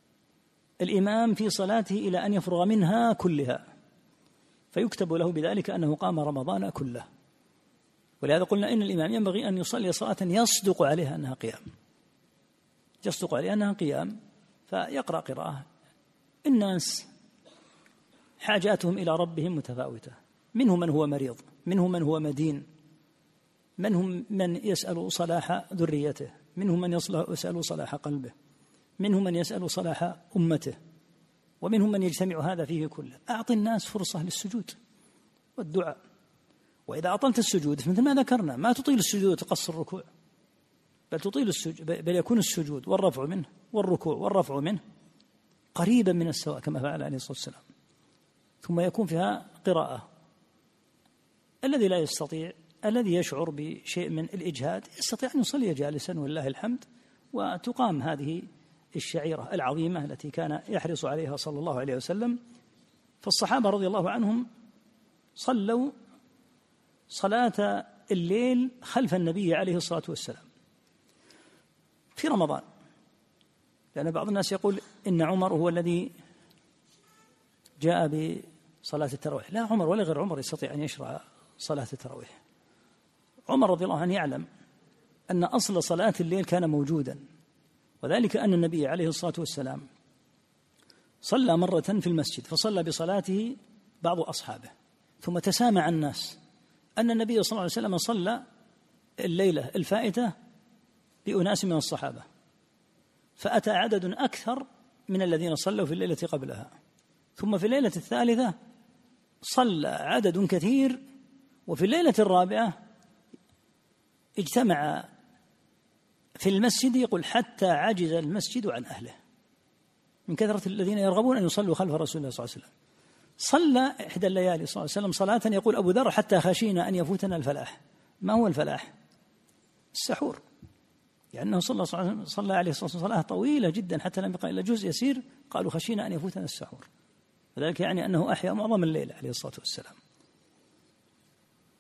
الإمام في صلاته إلى أن يفرغ منها كلها، فيكتب له بذلك أنه قام رمضان كله. ولهذا قلنا إن الإمام ينبغي أن يصلي صلاة يصدق عليها أنها قيام، يصدق عليها أنها قيام، فيقرأ قراءة. الناس حاجاتهم إلى ربهم متفاوتة، منهم من هو مريض، منهم من هو مدين، منهم من يسأل صلاح ذريته، منهم من يسأل صلاح قلبه، منهم من يسأل صلاح أمته، ومنهم من يجتمع هذا فيه كله. أعطي الناس فرصة للسجود والدعاء، وإذا أطلت السجود مثل ما ذكرنا ما تطيل السجود وتقصر الركوع، بل تطيل السجود، بل يكون السجود والرفع منه والركوع والرفع منه قريبا من السواء كما فعل عليه الصلاة والسلام، ثم يكون فيها قراءة. الذي لا يستطيع، الذي يشعر بشيء من الإجهاد يستطيع أن يصلي جالسا ولله الحمد، وتقام هذه الشعيرة العظيمة التي كان يحرص عليها صلى الله عليه وسلم. فالصحابة رضي الله عنهم صلوا صلاة الليل خلف النبي عليه الصلاة والسلام في رمضان، لأن بعض الناس يقول إن عمر هو الذي جاء بصلاة التراويح. لا، عمر ولا غير عمر يستطيع أن يشرع صلاة التراويح. عمر رضي الله عنه يعلم أن أصل صلاة الليل كان موجودا، وذلك أن النبي عليه الصلاة والسلام صلى مرة في المسجد فصلى بصلاته بعض أصحابه، ثم تسامع الناس أن النبي صلى الله عليه وسلم صلى الليلة الفائتة بأناس من الصحابة، فأتى عدد أكثر من الذين صلوا في الليلة قبلها، ثم في الليلة الثالثة صلى عدد كثير، وفي الليلة الرابعة اجتمع في المسجد يقول حتى عجز المسجد عن أهله من كثرة الذين يرغبون أن يصلوا خلف رسول الله صلى الله عليه وسلم. صلى إحدى الليالي صلى الله عليه وسلم صلاة يقول أبو ذر حتى خشينا أن يفوتنا الفلاح. ما هو الفلاح؟ السحور، لأنه يعني صلى, صلى عليه الصلاة والسلام صلاة طويلة جدا حتى لم يبقى إلا جزء يسير، قالوا خشينا أن يفوتنا السحور، وذلك يعني أنه أحيا معظم الليل عليه الصلاة والسلام.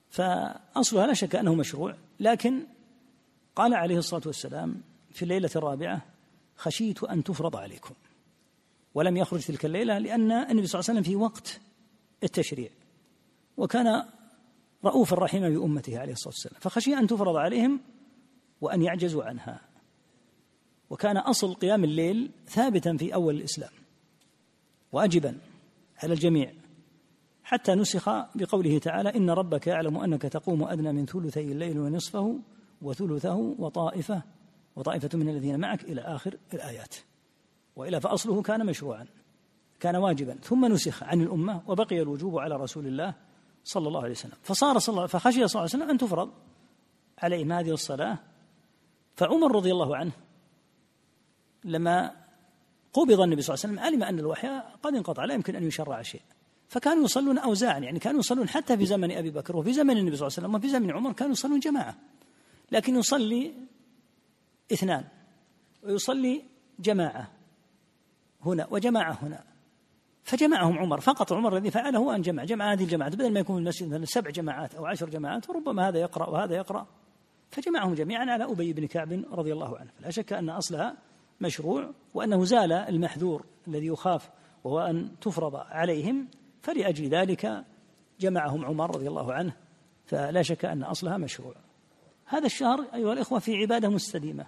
فأصلها لا شك أنه مشروع، لكن قال عليه الصلاة والسلام في الليلة الرابعة: خشيت أن تفرض عليكم، ولم يخرج تلك الليلة لأن النبي صلى الله عليه وسلم في وقت التشريع، وكان رؤوفا رحيما بأمته عليه الصلاة والسلام، فخشي أن تفرض عليهم وأن يعجزوا عنها. وكان أصل قيام الليل ثابتا في أول الإسلام واجبا على الجميع، حتى نسخ بقوله تعالى: إن ربك يعلم أنك تقوم أدنى من ثلثي الليل ونصفه وثلثه وطائفة وطائفة من الذين معك إلى آخر الآيات. وإلا فأصله كان مشروعا، كان واجبا، ثم نسخ عن الأمة وبقي الوجوب على رسول الله صلى الله عليه وسلم، فصار صلى الله فخشي صلى الله عليه وسلم أن تفرض عليهم هذه الصلاة. فعمر رضي الله عنه لما قبض النبي صلى الله عليه وسلم علم أن الوحي قد انقطع، لا يمكن أن يشرع شيء، فكانوا يصلون أوزاعا، يعني كانوا يصلون حتى في زمن أبي بكر وفي زمن النبي صلى الله عليه وسلم وفي زمن عمر كانوا يصلون جماعة، لكن يصلي اثنان ويصلي جماعة هنا وجماعة هنا، فجمعهم عمر. فقط عمر الذي فعله هو أن جمع جمع هذه الجماعات، بدل ما يكون في المسجد مثلا سبع جماعات أو عشر جماعات وربما هذا يقرأ وهذا يقرأ، فجمعهم جميعا على أبي بن كعب رضي الله عنه. فلا شك أن أصلها مشروع، وأنه زال المحذور الذي يخاف وهو أن تفرض عليهم، فلأجل ذلك جمعهم عمر رضي الله عنه، فلا شك أن أصلها مشروع. هذا الشهر أيها الإخوة في عبادة مستديمة،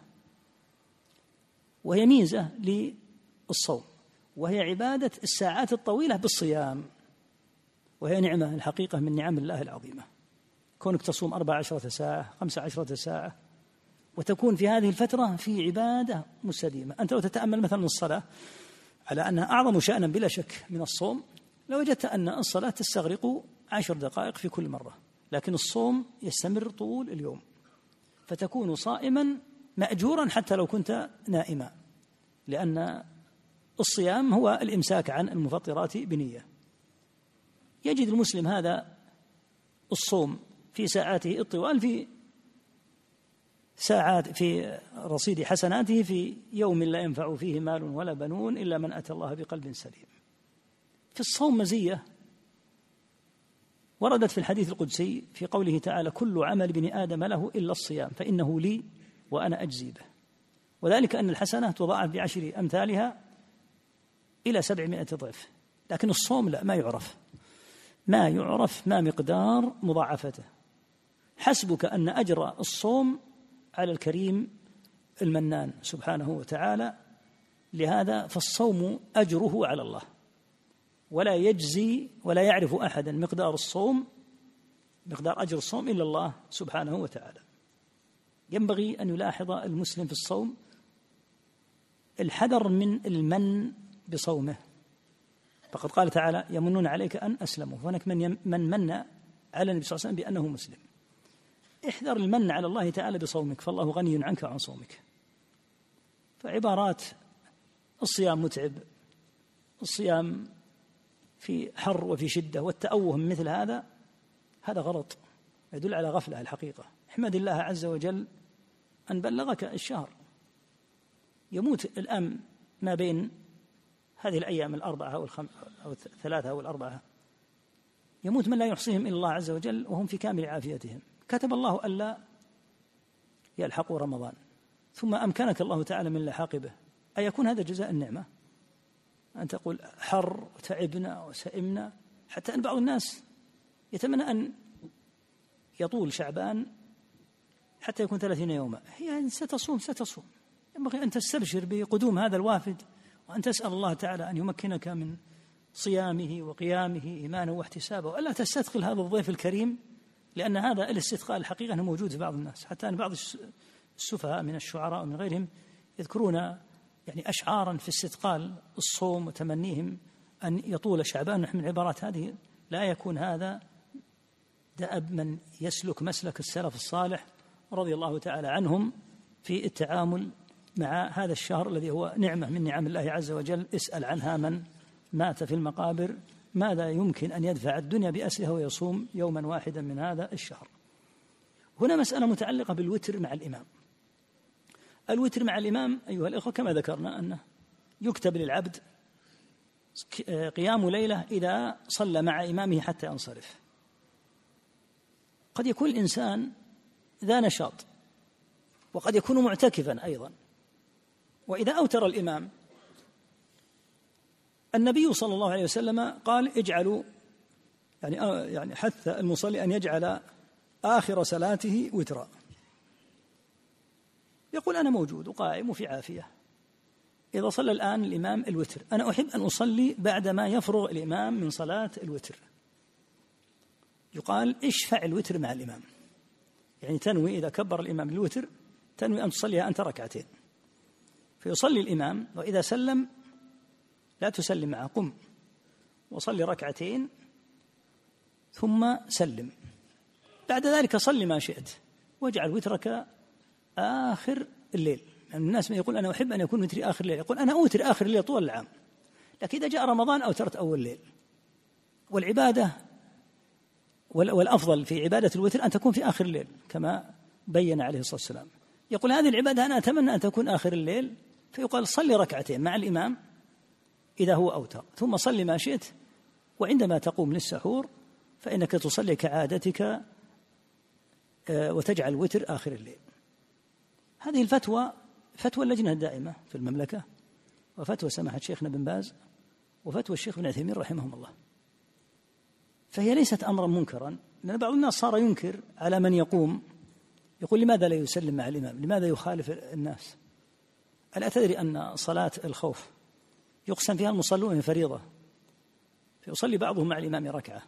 وهي ميزة للصوم، وهي عبادة الساعات الطويلة بالصيام، وهي نعمة الحقيقة من نعم الله العظيمة، كونك تصوم أربع عشرة ساعة خمس عشرة ساعة وتكون في هذه الفترة في عبادة مستديمة. أنت لو تتأمل مثلا الصلاة على أنها أعظم شأنا بلا شك من الصوم، لوجدت أن الصلاة تستغرق عشر دقائق في كل مرة، لكن الصوم يستمر طول اليوم، فتكون صائما مأجورا حتى لو كنت نائما، لأن الصيام هو الإمساك عن المفطرات بنية. يجد المسلم هذا الصوم في ساعاته الطوال في ساعات في رصيد حسناته في يوم لا ينفع فيه مال ولا بنون إلا من أتى الله بقلب سليم. في الصوم مزية وردت في الحديث القدسي في قوله تعالى: كل عمل بن آدم له إلا الصيام فإنه لي وأنا أجزي به، وذلك أن الحسنة تضاعف بعشر أمثالها إلى سبعمائة ضعف، لكن الصوم لا، ما يعرف ما يعرف ما مقدار مضاعفته. حسبك أن أجر الصوم على الكريم المنان سبحانه وتعالى، لهذا فالصوم أجره على الله، ولا يجزي ولا يعرف أحدا مقدار الصوم مقدار أجر الصوم إلا الله سبحانه وتعالى. ينبغي أن يلاحظ المسلم في الصوم الحذر من المن بصومه، فقد قال تعالى: يمنون عليك أن أسلموا، هناك من من من على النبي صلى الله عليه وسلم بأنه مسلم. احذر المن على الله تعالى بصومك، فالله غني عنك وعن صومك. فعبارات الصيام متعب، الصيام في حر وفي شدة، والتأوه من مثل هذا هذا غلط، يدل على غفلة الحقيقة. احمد الله عز وجل أن بلغك الشهر. يموت الآن ما بين هذه الأيام الأربعة أو الخم أو الثلاثة أو الأربعة، يموت من لا يحصيهم إلا الله عز وجل وهم في كامل عافيتهم. كتب الله ألا يلحقوا رمضان، ثم أمكنك الله تعالى من لحاق به. أيكون هذا جزاء النعمة؟ أن تقول حر وتعبنا وسئمنا، حتى أن بعض الناس يتمنى أن يطول شعبان حتى يكون ثلاثين يوما. هي ستصوم ستصوم ينبغي أن تستبشر بقدوم هذا الوافد، وأن تسأل الله تعالى أن يمكنك من صيامه وقيامه إيمانا واحتسابا، وألا تستثقل هذا الضيف الكريم، لأن هذا الاستثقال الحقيقة أنه موجود في بعض الناس، حتى أن بعض السفهاء من الشعراء ومن غيرهم يذكرون يعني أشعارا في استثقال الصوم وتمنيهم أن يطول شعبان. نحن من العبارات هذه لا يكون هذا دأب من يسلك مسلك السلف الصالح رضي الله تعالى عنهم في التعامل مع هذا الشهر الذي هو نعمة من نعم الله عز وجل. اسأل عنها من مات في المقابر ماذا يمكن أن يدفع الدنيا بأسرها ويصوم يوما واحدا من هذا الشهر. هنا مسألة متعلقة بالوتر مع الإمام. الوتر مع الإمام أيها الأخوة كما ذكرنا أنه يكتب للعبد قيام ليلة إذا صلى مع إمامه حتى ينصرف، قد يكون الإنسان ذا نشاط وقد يكون معتكفا أيضا، وإذا أوتر الإمام النبي صلى الله عليه وسلم قال اجعلوا يعني يعني حث المصلي أن يجعل آخر صلاته وترا، يقول أنا موجود وقائم وفي عافية، إذا صلى الآن الإمام الوتر أنا أحب أن أصلي بعدما يفرغ الإمام من صلاة الوتر، يقال اشفع الوتر مع الإمام، يعني تنوي إذا كبر الإمام الوتر تنوي أن تصليها أنت ركعتين، فيصلي الإمام وإذا سلم لا تسلم معه، قم وصلي ركعتين ثم سلم، بعد ذلك صلي ما شئت واجعل وترك آخر الليل. يعني الناس ما يقول أنا أحب أن يكون وتري آخر الليل، يقول أنا أوتر آخر الليل طول العام، لكن إذا جاء رمضان أوترت أول الليل. والعبادة والأفضل في عبادة الوتر أن تكون في آخر الليل كما بين عليه الصلاة والسلام، يقول هذه العبادة أنا أتمنى أن تكون آخر الليل، فيقال صلي ركعتين مع الإمام إذا هو أوتر ثم صلي ما شئت، وعندما تقوم للسحور فإنك تصلي كعادتك وتجعل الوتر آخر الليل. هذه الفتوى فتوى اللجنة الدائمة في المملكة، وفتوى سماحة شيخنا بن باز، وفتوى الشيخ بن عثيمين رحمهم الله، فهي ليست أمرا منكرا، لأن بعض الناس صار ينكر على من يقوم يقول لماذا لا يسلم مع الإمام، لماذا يخالف الناس. ألا تدري أن صلاة الخوف يقسم فيها المصلون فريضة، فيصلي بعضهم مع الإمام ركعة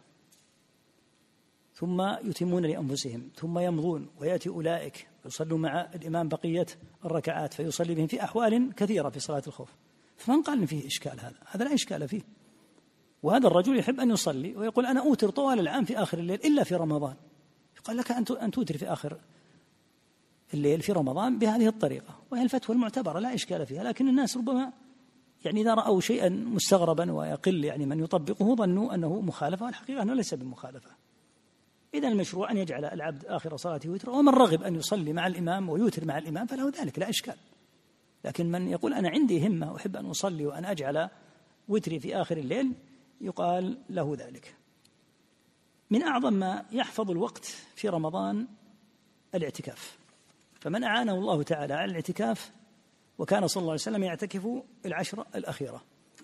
ثم يتمون لأنفسهم ثم يمضون ويأتي أولئك يصلوا مع الإمام بقية الركعات فيصلي بهم في أحوال كثيرة في صلاة الخوف. فمن قال إن فيه إشكال؟ هذا هذا لا إشكال فيه، وهذا الرجل يحب أن يصلي ويقول أنا أوتر طوال العام في آخر الليل إلا في رمضان، يقال لك أن توتر في آخر الليل في رمضان بهذه الطريقة، وهي الفتوى المعتبرة لا إشكال فيها، لكن الناس ربما يعني إذا رأوا شيئا مستغربا ويقل يعني من يطبقه ظنوا أنه مخالفة، والحقيقة أنه ليس بمخالفة. إذن المشروع أن يجعل العبد آخر صلاته وتر، ومن رغب أن يصلي مع الإمام ويوتر مع الإمام فله ذلك لا إشكال، لكن من يقول أنا عندي همة وأحب أن أصلي وأن أجعل وتري في آخر الليل يقال له ذلك. من أعظم ما يحفظ الوقت في رمضان الاعتكاف، فمن أعانه الله تعالى على الاعتكاف، وكان صلى الله عليه وسلم يعتكف العشر الأخيرة.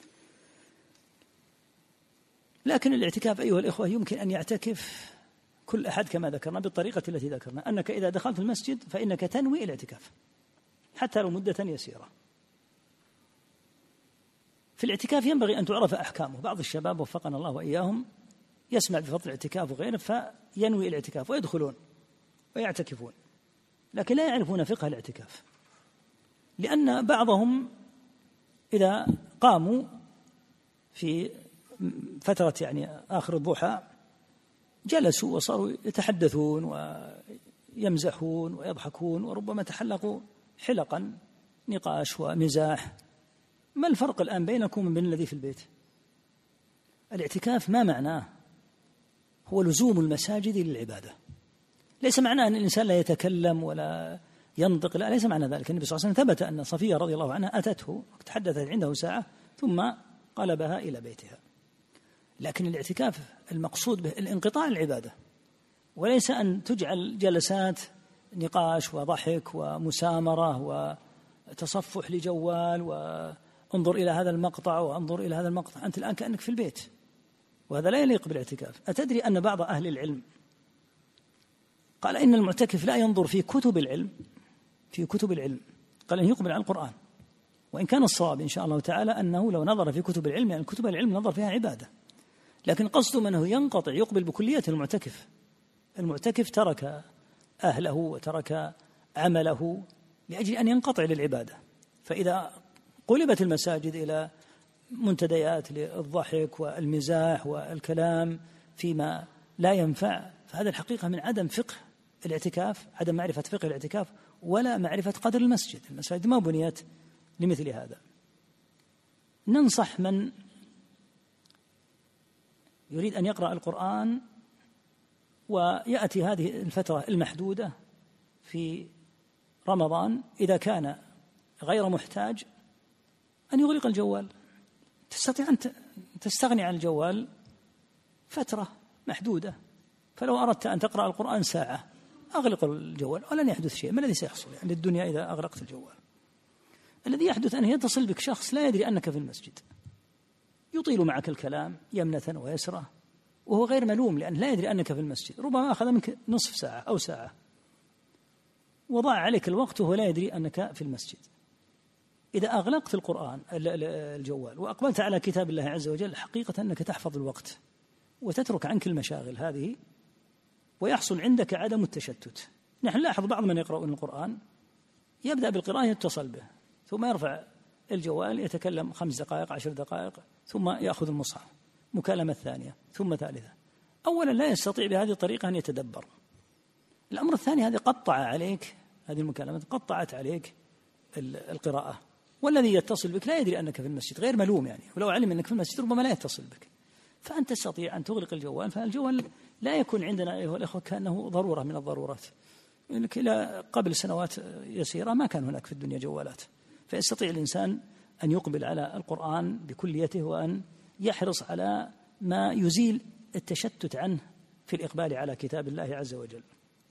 لكن الاعتكاف أيها الإخوة يمكن أن يعتكف كل أحد كما ذكرنا بالطريقة التي ذكرنا، أنك إذا دخلت المسجد فإنك تنوي الاعتكاف حتى لو مدة يسيرة. في الاعتكاف ينبغي أن تعرف أحكامه، بعض الشباب وفقنا الله وإياهم يسمع بفضل الاعتكاف وغيره فينوي الاعتكاف ويدخلون ويعتكفون، لكن لا يعرفون فقه الاعتكاف، لأن بعضهم إذا قاموا في فترة يعني آخر الضحى جلسوا وصاروا يتحدثون ويمزحون ويضحكون، وربما تحلقوا حلقا نقاش ومزاح. ما الفرق الآن بينكم وبين الذي في البيت؟ الاعتكاف ما معناه هو لزوم المساجد للعبادة، ليس معناه أن الإنسان لا يتكلم ولا ينطق، لا، ليس معنى ذلك. النبي صلى الله عليه وسلم ثبت أن صفية رضي الله عنها أتته وتحدثت عنده ساعة ثم قلبها إلى بيتها. لكن الاعتكاف المقصود به الانقطاع العبادة، وليس أن تجعل جلسات نقاش وضحك ومسامرة وتصفح لجوال وانظر إلى هذا المقطع وانظر إلى هذا المقطع، أنت الآن كأنك في البيت، وهذا لا يليق بالاعتكاف. أتدري أن بعض أهل العلم قال إن المعتكف لا ينظر في كتب العلم في كتب العلم قال إن يقبل على القرآن، وإن كان الصواب إن شاء الله تعالى أنه لو نظر في كتب العلم، يعني كتب العلم نظر فيها عبادة، لكن قصده أنه ينقطع يقبل بكلية المعتكف. المعتكف ترك أهله وترك عمله لأجل أن ينقطع للعبادة، فإذا قلبت المساجد إلى منتديات للضحك والمزاح والكلام فيما لا ينفع، فهذا الحقيقة من عدم فقه الاعتكاف، عدم معرفة فقه الاعتكاف ولا معرفة قدر المسجد. المساجد ما بنيت لمثل هذا. ننصح من يريد أن يقرأ القرآن ويأتي هذه الفترة المحدودة في رمضان إذا كان غير محتاج أن يغلق الجوال، تستطيع أن تستغني عن الجوال فترة محدودة، فلو أردت أن تقرأ القرآن ساعة أغلق الجوال ولن يحدث شيء. ما الذي سيحصل يعني للدنيا إذا أغلقت الجوال؟ الذي يحدث أن يتصل بك شخص لا يدري أنك في المسجد، يطيل معك الكلام يمنة ويسرة وهو غير ملوم، لأنه لا يدري أنك في المسجد، ربما أخذ منك نصف ساعة أو ساعة وضاع عليك الوقت وهو لا يدري أنك في المسجد. إذا أغلقت القرآن الجوال وأقبلت على كتاب الله عز وجل، حقيقة أنك تحفظ الوقت وتترك عنك المشاغل هذه، ويحصل عندك عدم التشتت. نحن نلاحظ بعض من يقرؤون القرآن يبدأ بالقراءة يتصل به، ثم يرفع الجوال يتكلم خمس دقائق عشر دقائق، ثم يأخذ المصحف مكالمة ثانية ثم ثالثة. أولا لا يستطيع بهذه الطريقة أن يتدبر. الأمر الثاني هذه قطع عليك، هذه المكالمات قطعت عليك القراءة. والذي يتصل بك لا يدري أنك في المسجد، غير ملوم يعني، ولو علم أنك في المسجد ربما لا يتصل بك. فأنت تستطيع أن تغلق الجوال. فالجوال لا يكون عندنا أيها الأخوة كأنه ضرورة من الضرورات. قبل سنوات يسيرة ما كان هناك في الدنيا جوالات، فيستطيع الإنسان أن يقبل على القرآن بكليته وأن يحرص على ما يزيل التشتت عنه في الإقبال على كتاب الله عز وجل.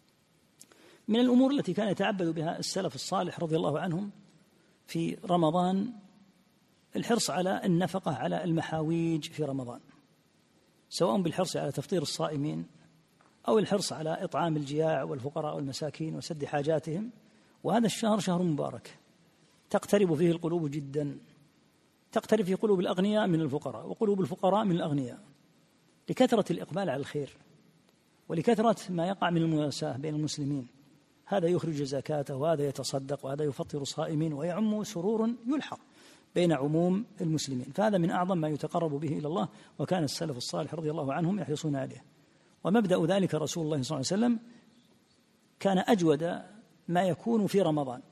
من الأمور التي كان يتعبد بها السلف الصالح رضي الله عنهم في رمضان الحرص على النفقة على المحاويج في رمضان، سواء بالحرص على تفطير الصائمين أو الحرص على إطعام الجياع والفقراء والمساكين وسد حاجاتهم. وهذا الشهر شهر مبارك تقترب فيه القلوب جدا، تقترب في قلوب الأغنياء من الفقراء وقلوب الفقراء من الأغنياء، لكثرة الإقبال على الخير ولكثرة ما يقع من المواساة بين المسلمين. هذا يخرج زكاته وهذا يتصدق وهذا يفطر الصائمين، ويعم سرور يلحق بين عموم المسلمين. فهذا من أعظم ما يتقرب به إلى الله، وكان السلف الصالح رضي الله عنهم يحرصون عليه. ومبدأ ذلك رسول الله صلى الله عليه وسلم كان أجود ما يكون في رمضان.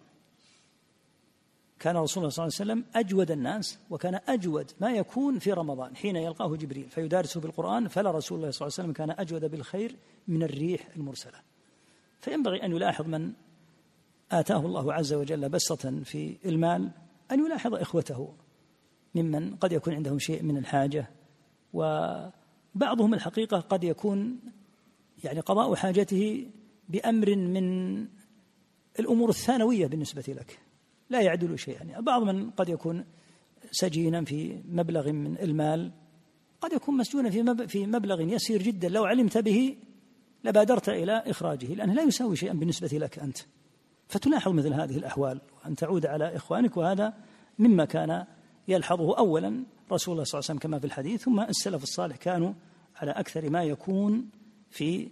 كان رسول الله صلى الله عليه وسلم أجود الناس، وكان أجود ما يكون في رمضان حين يلقاه جبريل فيدارسه بالقرآن. فلا رسول الله صلى الله عليه وسلم كان أجود بالخير من الريح المرسلة. فينبغي أن يلاحظ من آتاه الله عز وجل بسطة في المال أن يلاحظ إخوته ممن قد يكون عندهم شيء من الحاجة، وبعضهم الحقيقة قد يكون يعني قضاء حاجته بأمر من الأمور الثانوية بالنسبة لك لا يعدل شيئا. يعني بعض من قد يكون سجينا في مبلغ من المال، قد يكون مسجونا في مبلغ يسير جدا، لو علمت به لبادرت إلى إخراجه، لأنه لا يساوي شيئا بالنسبة لك أنت. فتلاحظ مثل هذه الأحوال وأن تعود على إخوانك. وهذا مما كان يلحظه أولا رسول الله صلى الله عليه وسلم كما في الحديث، ثم السلف الصالح كانوا على أكثر ما يكون في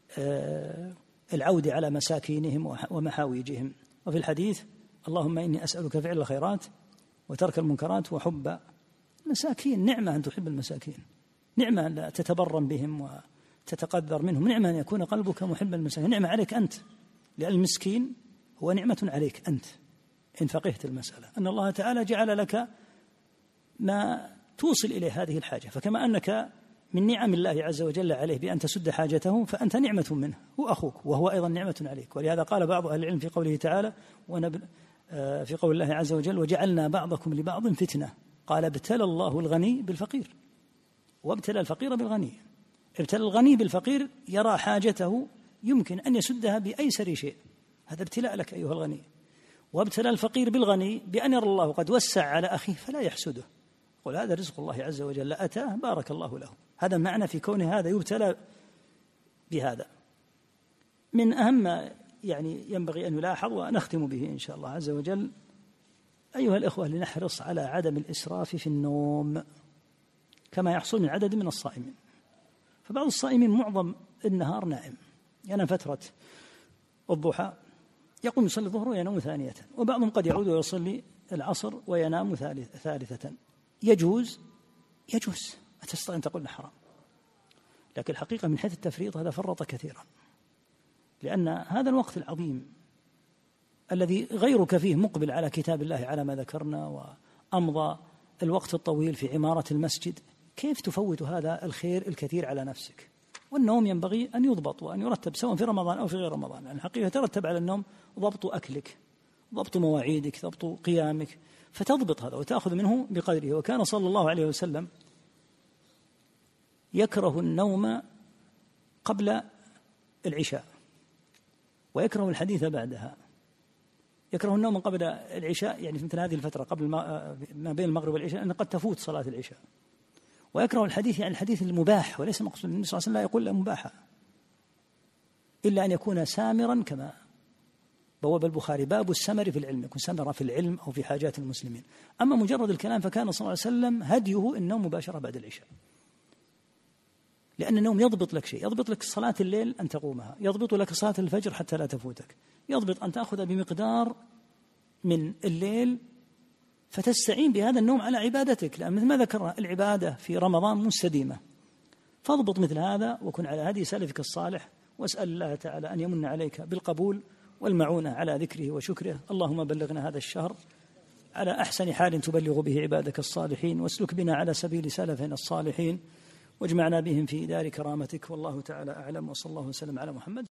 العود على مساكينهم ومحاويجهم. وفي الحديث اللهم إني أسألك فعل الخيرات وترك المنكرات وحب المساكين. نعمة أن تحب المساكين، نعمة أن تتبرم بهم وتتقدر منهم، نعمة أن يكون قلبك محب المساكين، نعمة عليك أنت، لأن المسكين هو نعمة عليك أنت إن فقهت المسألة، أن الله تعالى جعل لك ما توصل إليه هذه الحاجة. فكما أنك من نعم الله عز وجل عليه بأن تسد حاجته، فأنت نعمة منه، هو أخوك وهو أيضا نعمة عليك. ولهذا قال بعض أهل العلم في قوله تعالى ونبل في قول الله عز وجل وجعلنا بعضكم لبعض فتنة، قال ابتلى الله الغني بالفقير وابتلى الفقير بالغني. ابتلى الغني بالفقير يرى حاجته يمكن أن يسدها بأيسر شيء، هذا ابتلاء لك أيها الغني. وابتلى الفقير بالغني بأن يرى الله قد وسع على أخيه فلا يحسده، قل هذا رزق الله عز وجل أتاه بارك الله له. هذا معنى في كونه هذا يبتلى بهذا. من أهم يعني ينبغي أن يلاحظ ونختم به إن شاء الله عز وجل أيها الإخوة، لنحرص على عدم الإسراف في النوم كما يحصل من عدد من الصائمين. فبعض الصائمين معظم النهار نائم، ينام فترة الضحى يقوم يصلي الظهر وينام ثانية، وبعضهم قد يعود ويصلي العصر وينام ثالثة. يجوز يجوز ما تستطيع أن تقول حرام، لكن الحقيقة من حيث التفريط هذا فرط كثيرا، لأن هذا الوقت العظيم الذي غيرك فيه مقبل على كتاب الله على ما ذكرنا، وأمضى الوقت الطويل في عمارة المسجد، كيف تفوت هذا الخير الكثير على نفسك؟ والنوم ينبغي أن يضبط وأن يرتب سواء في رمضان أو في غير رمضان. يعني الحقيقة يترتب على النوم ضبط أكلك، ضبط مواعيدك، ضبط قيامك، فتضبط هذا وتأخذ منه بقدره. وكان صلى الله عليه وسلم يكره النوم قبل العشاء ويكره الحديث بعدها، يكره النوم قبل العشاء، يعني في مثل هذه الفترة قبل ما بين المغرب والعشاء، أن قد تفوت صلاة العشاء. ويكره الحديث يعني الحديث المباح، وليس مقصود النبي صلى الله عليه وسلم لا يقول لا مباحة، إلا أن يكون سامرا، كما بواب البخاري باب السمر في العلم، يكون سمر في العلم أو في حاجات المسلمين. أما مجرد الكلام فكان صلى الله عليه وسلم هديه النوم مباشرة بعد العشاء، لأن النوم يضبط لك شيء، يضبط لك صلاة الليل أن تقومها، يضبط لك صلاة الفجر حتى لا تفوتك، يضبط أن تأخذ بمقدار من الليل فتستعين بهذا النوم على عبادتك، لأن مثل ما ذكر العبادة في رمضان مستديمة، فاضبط مثل هذا وكن على هدي سلفك الصالح، واسأل الله تعالى أن يمن عليك بالقبول والمعونة على ذكره وشكره. اللهم بلغنا هذا الشهر على أحسن حال تبلغ به عبادك الصالحين، واسلك بنا على سبيل سلفنا الصالحين، واجمعنا بهم في دار كرامتك، والله تعالى أعلم، وصلى الله وسلم على محمد.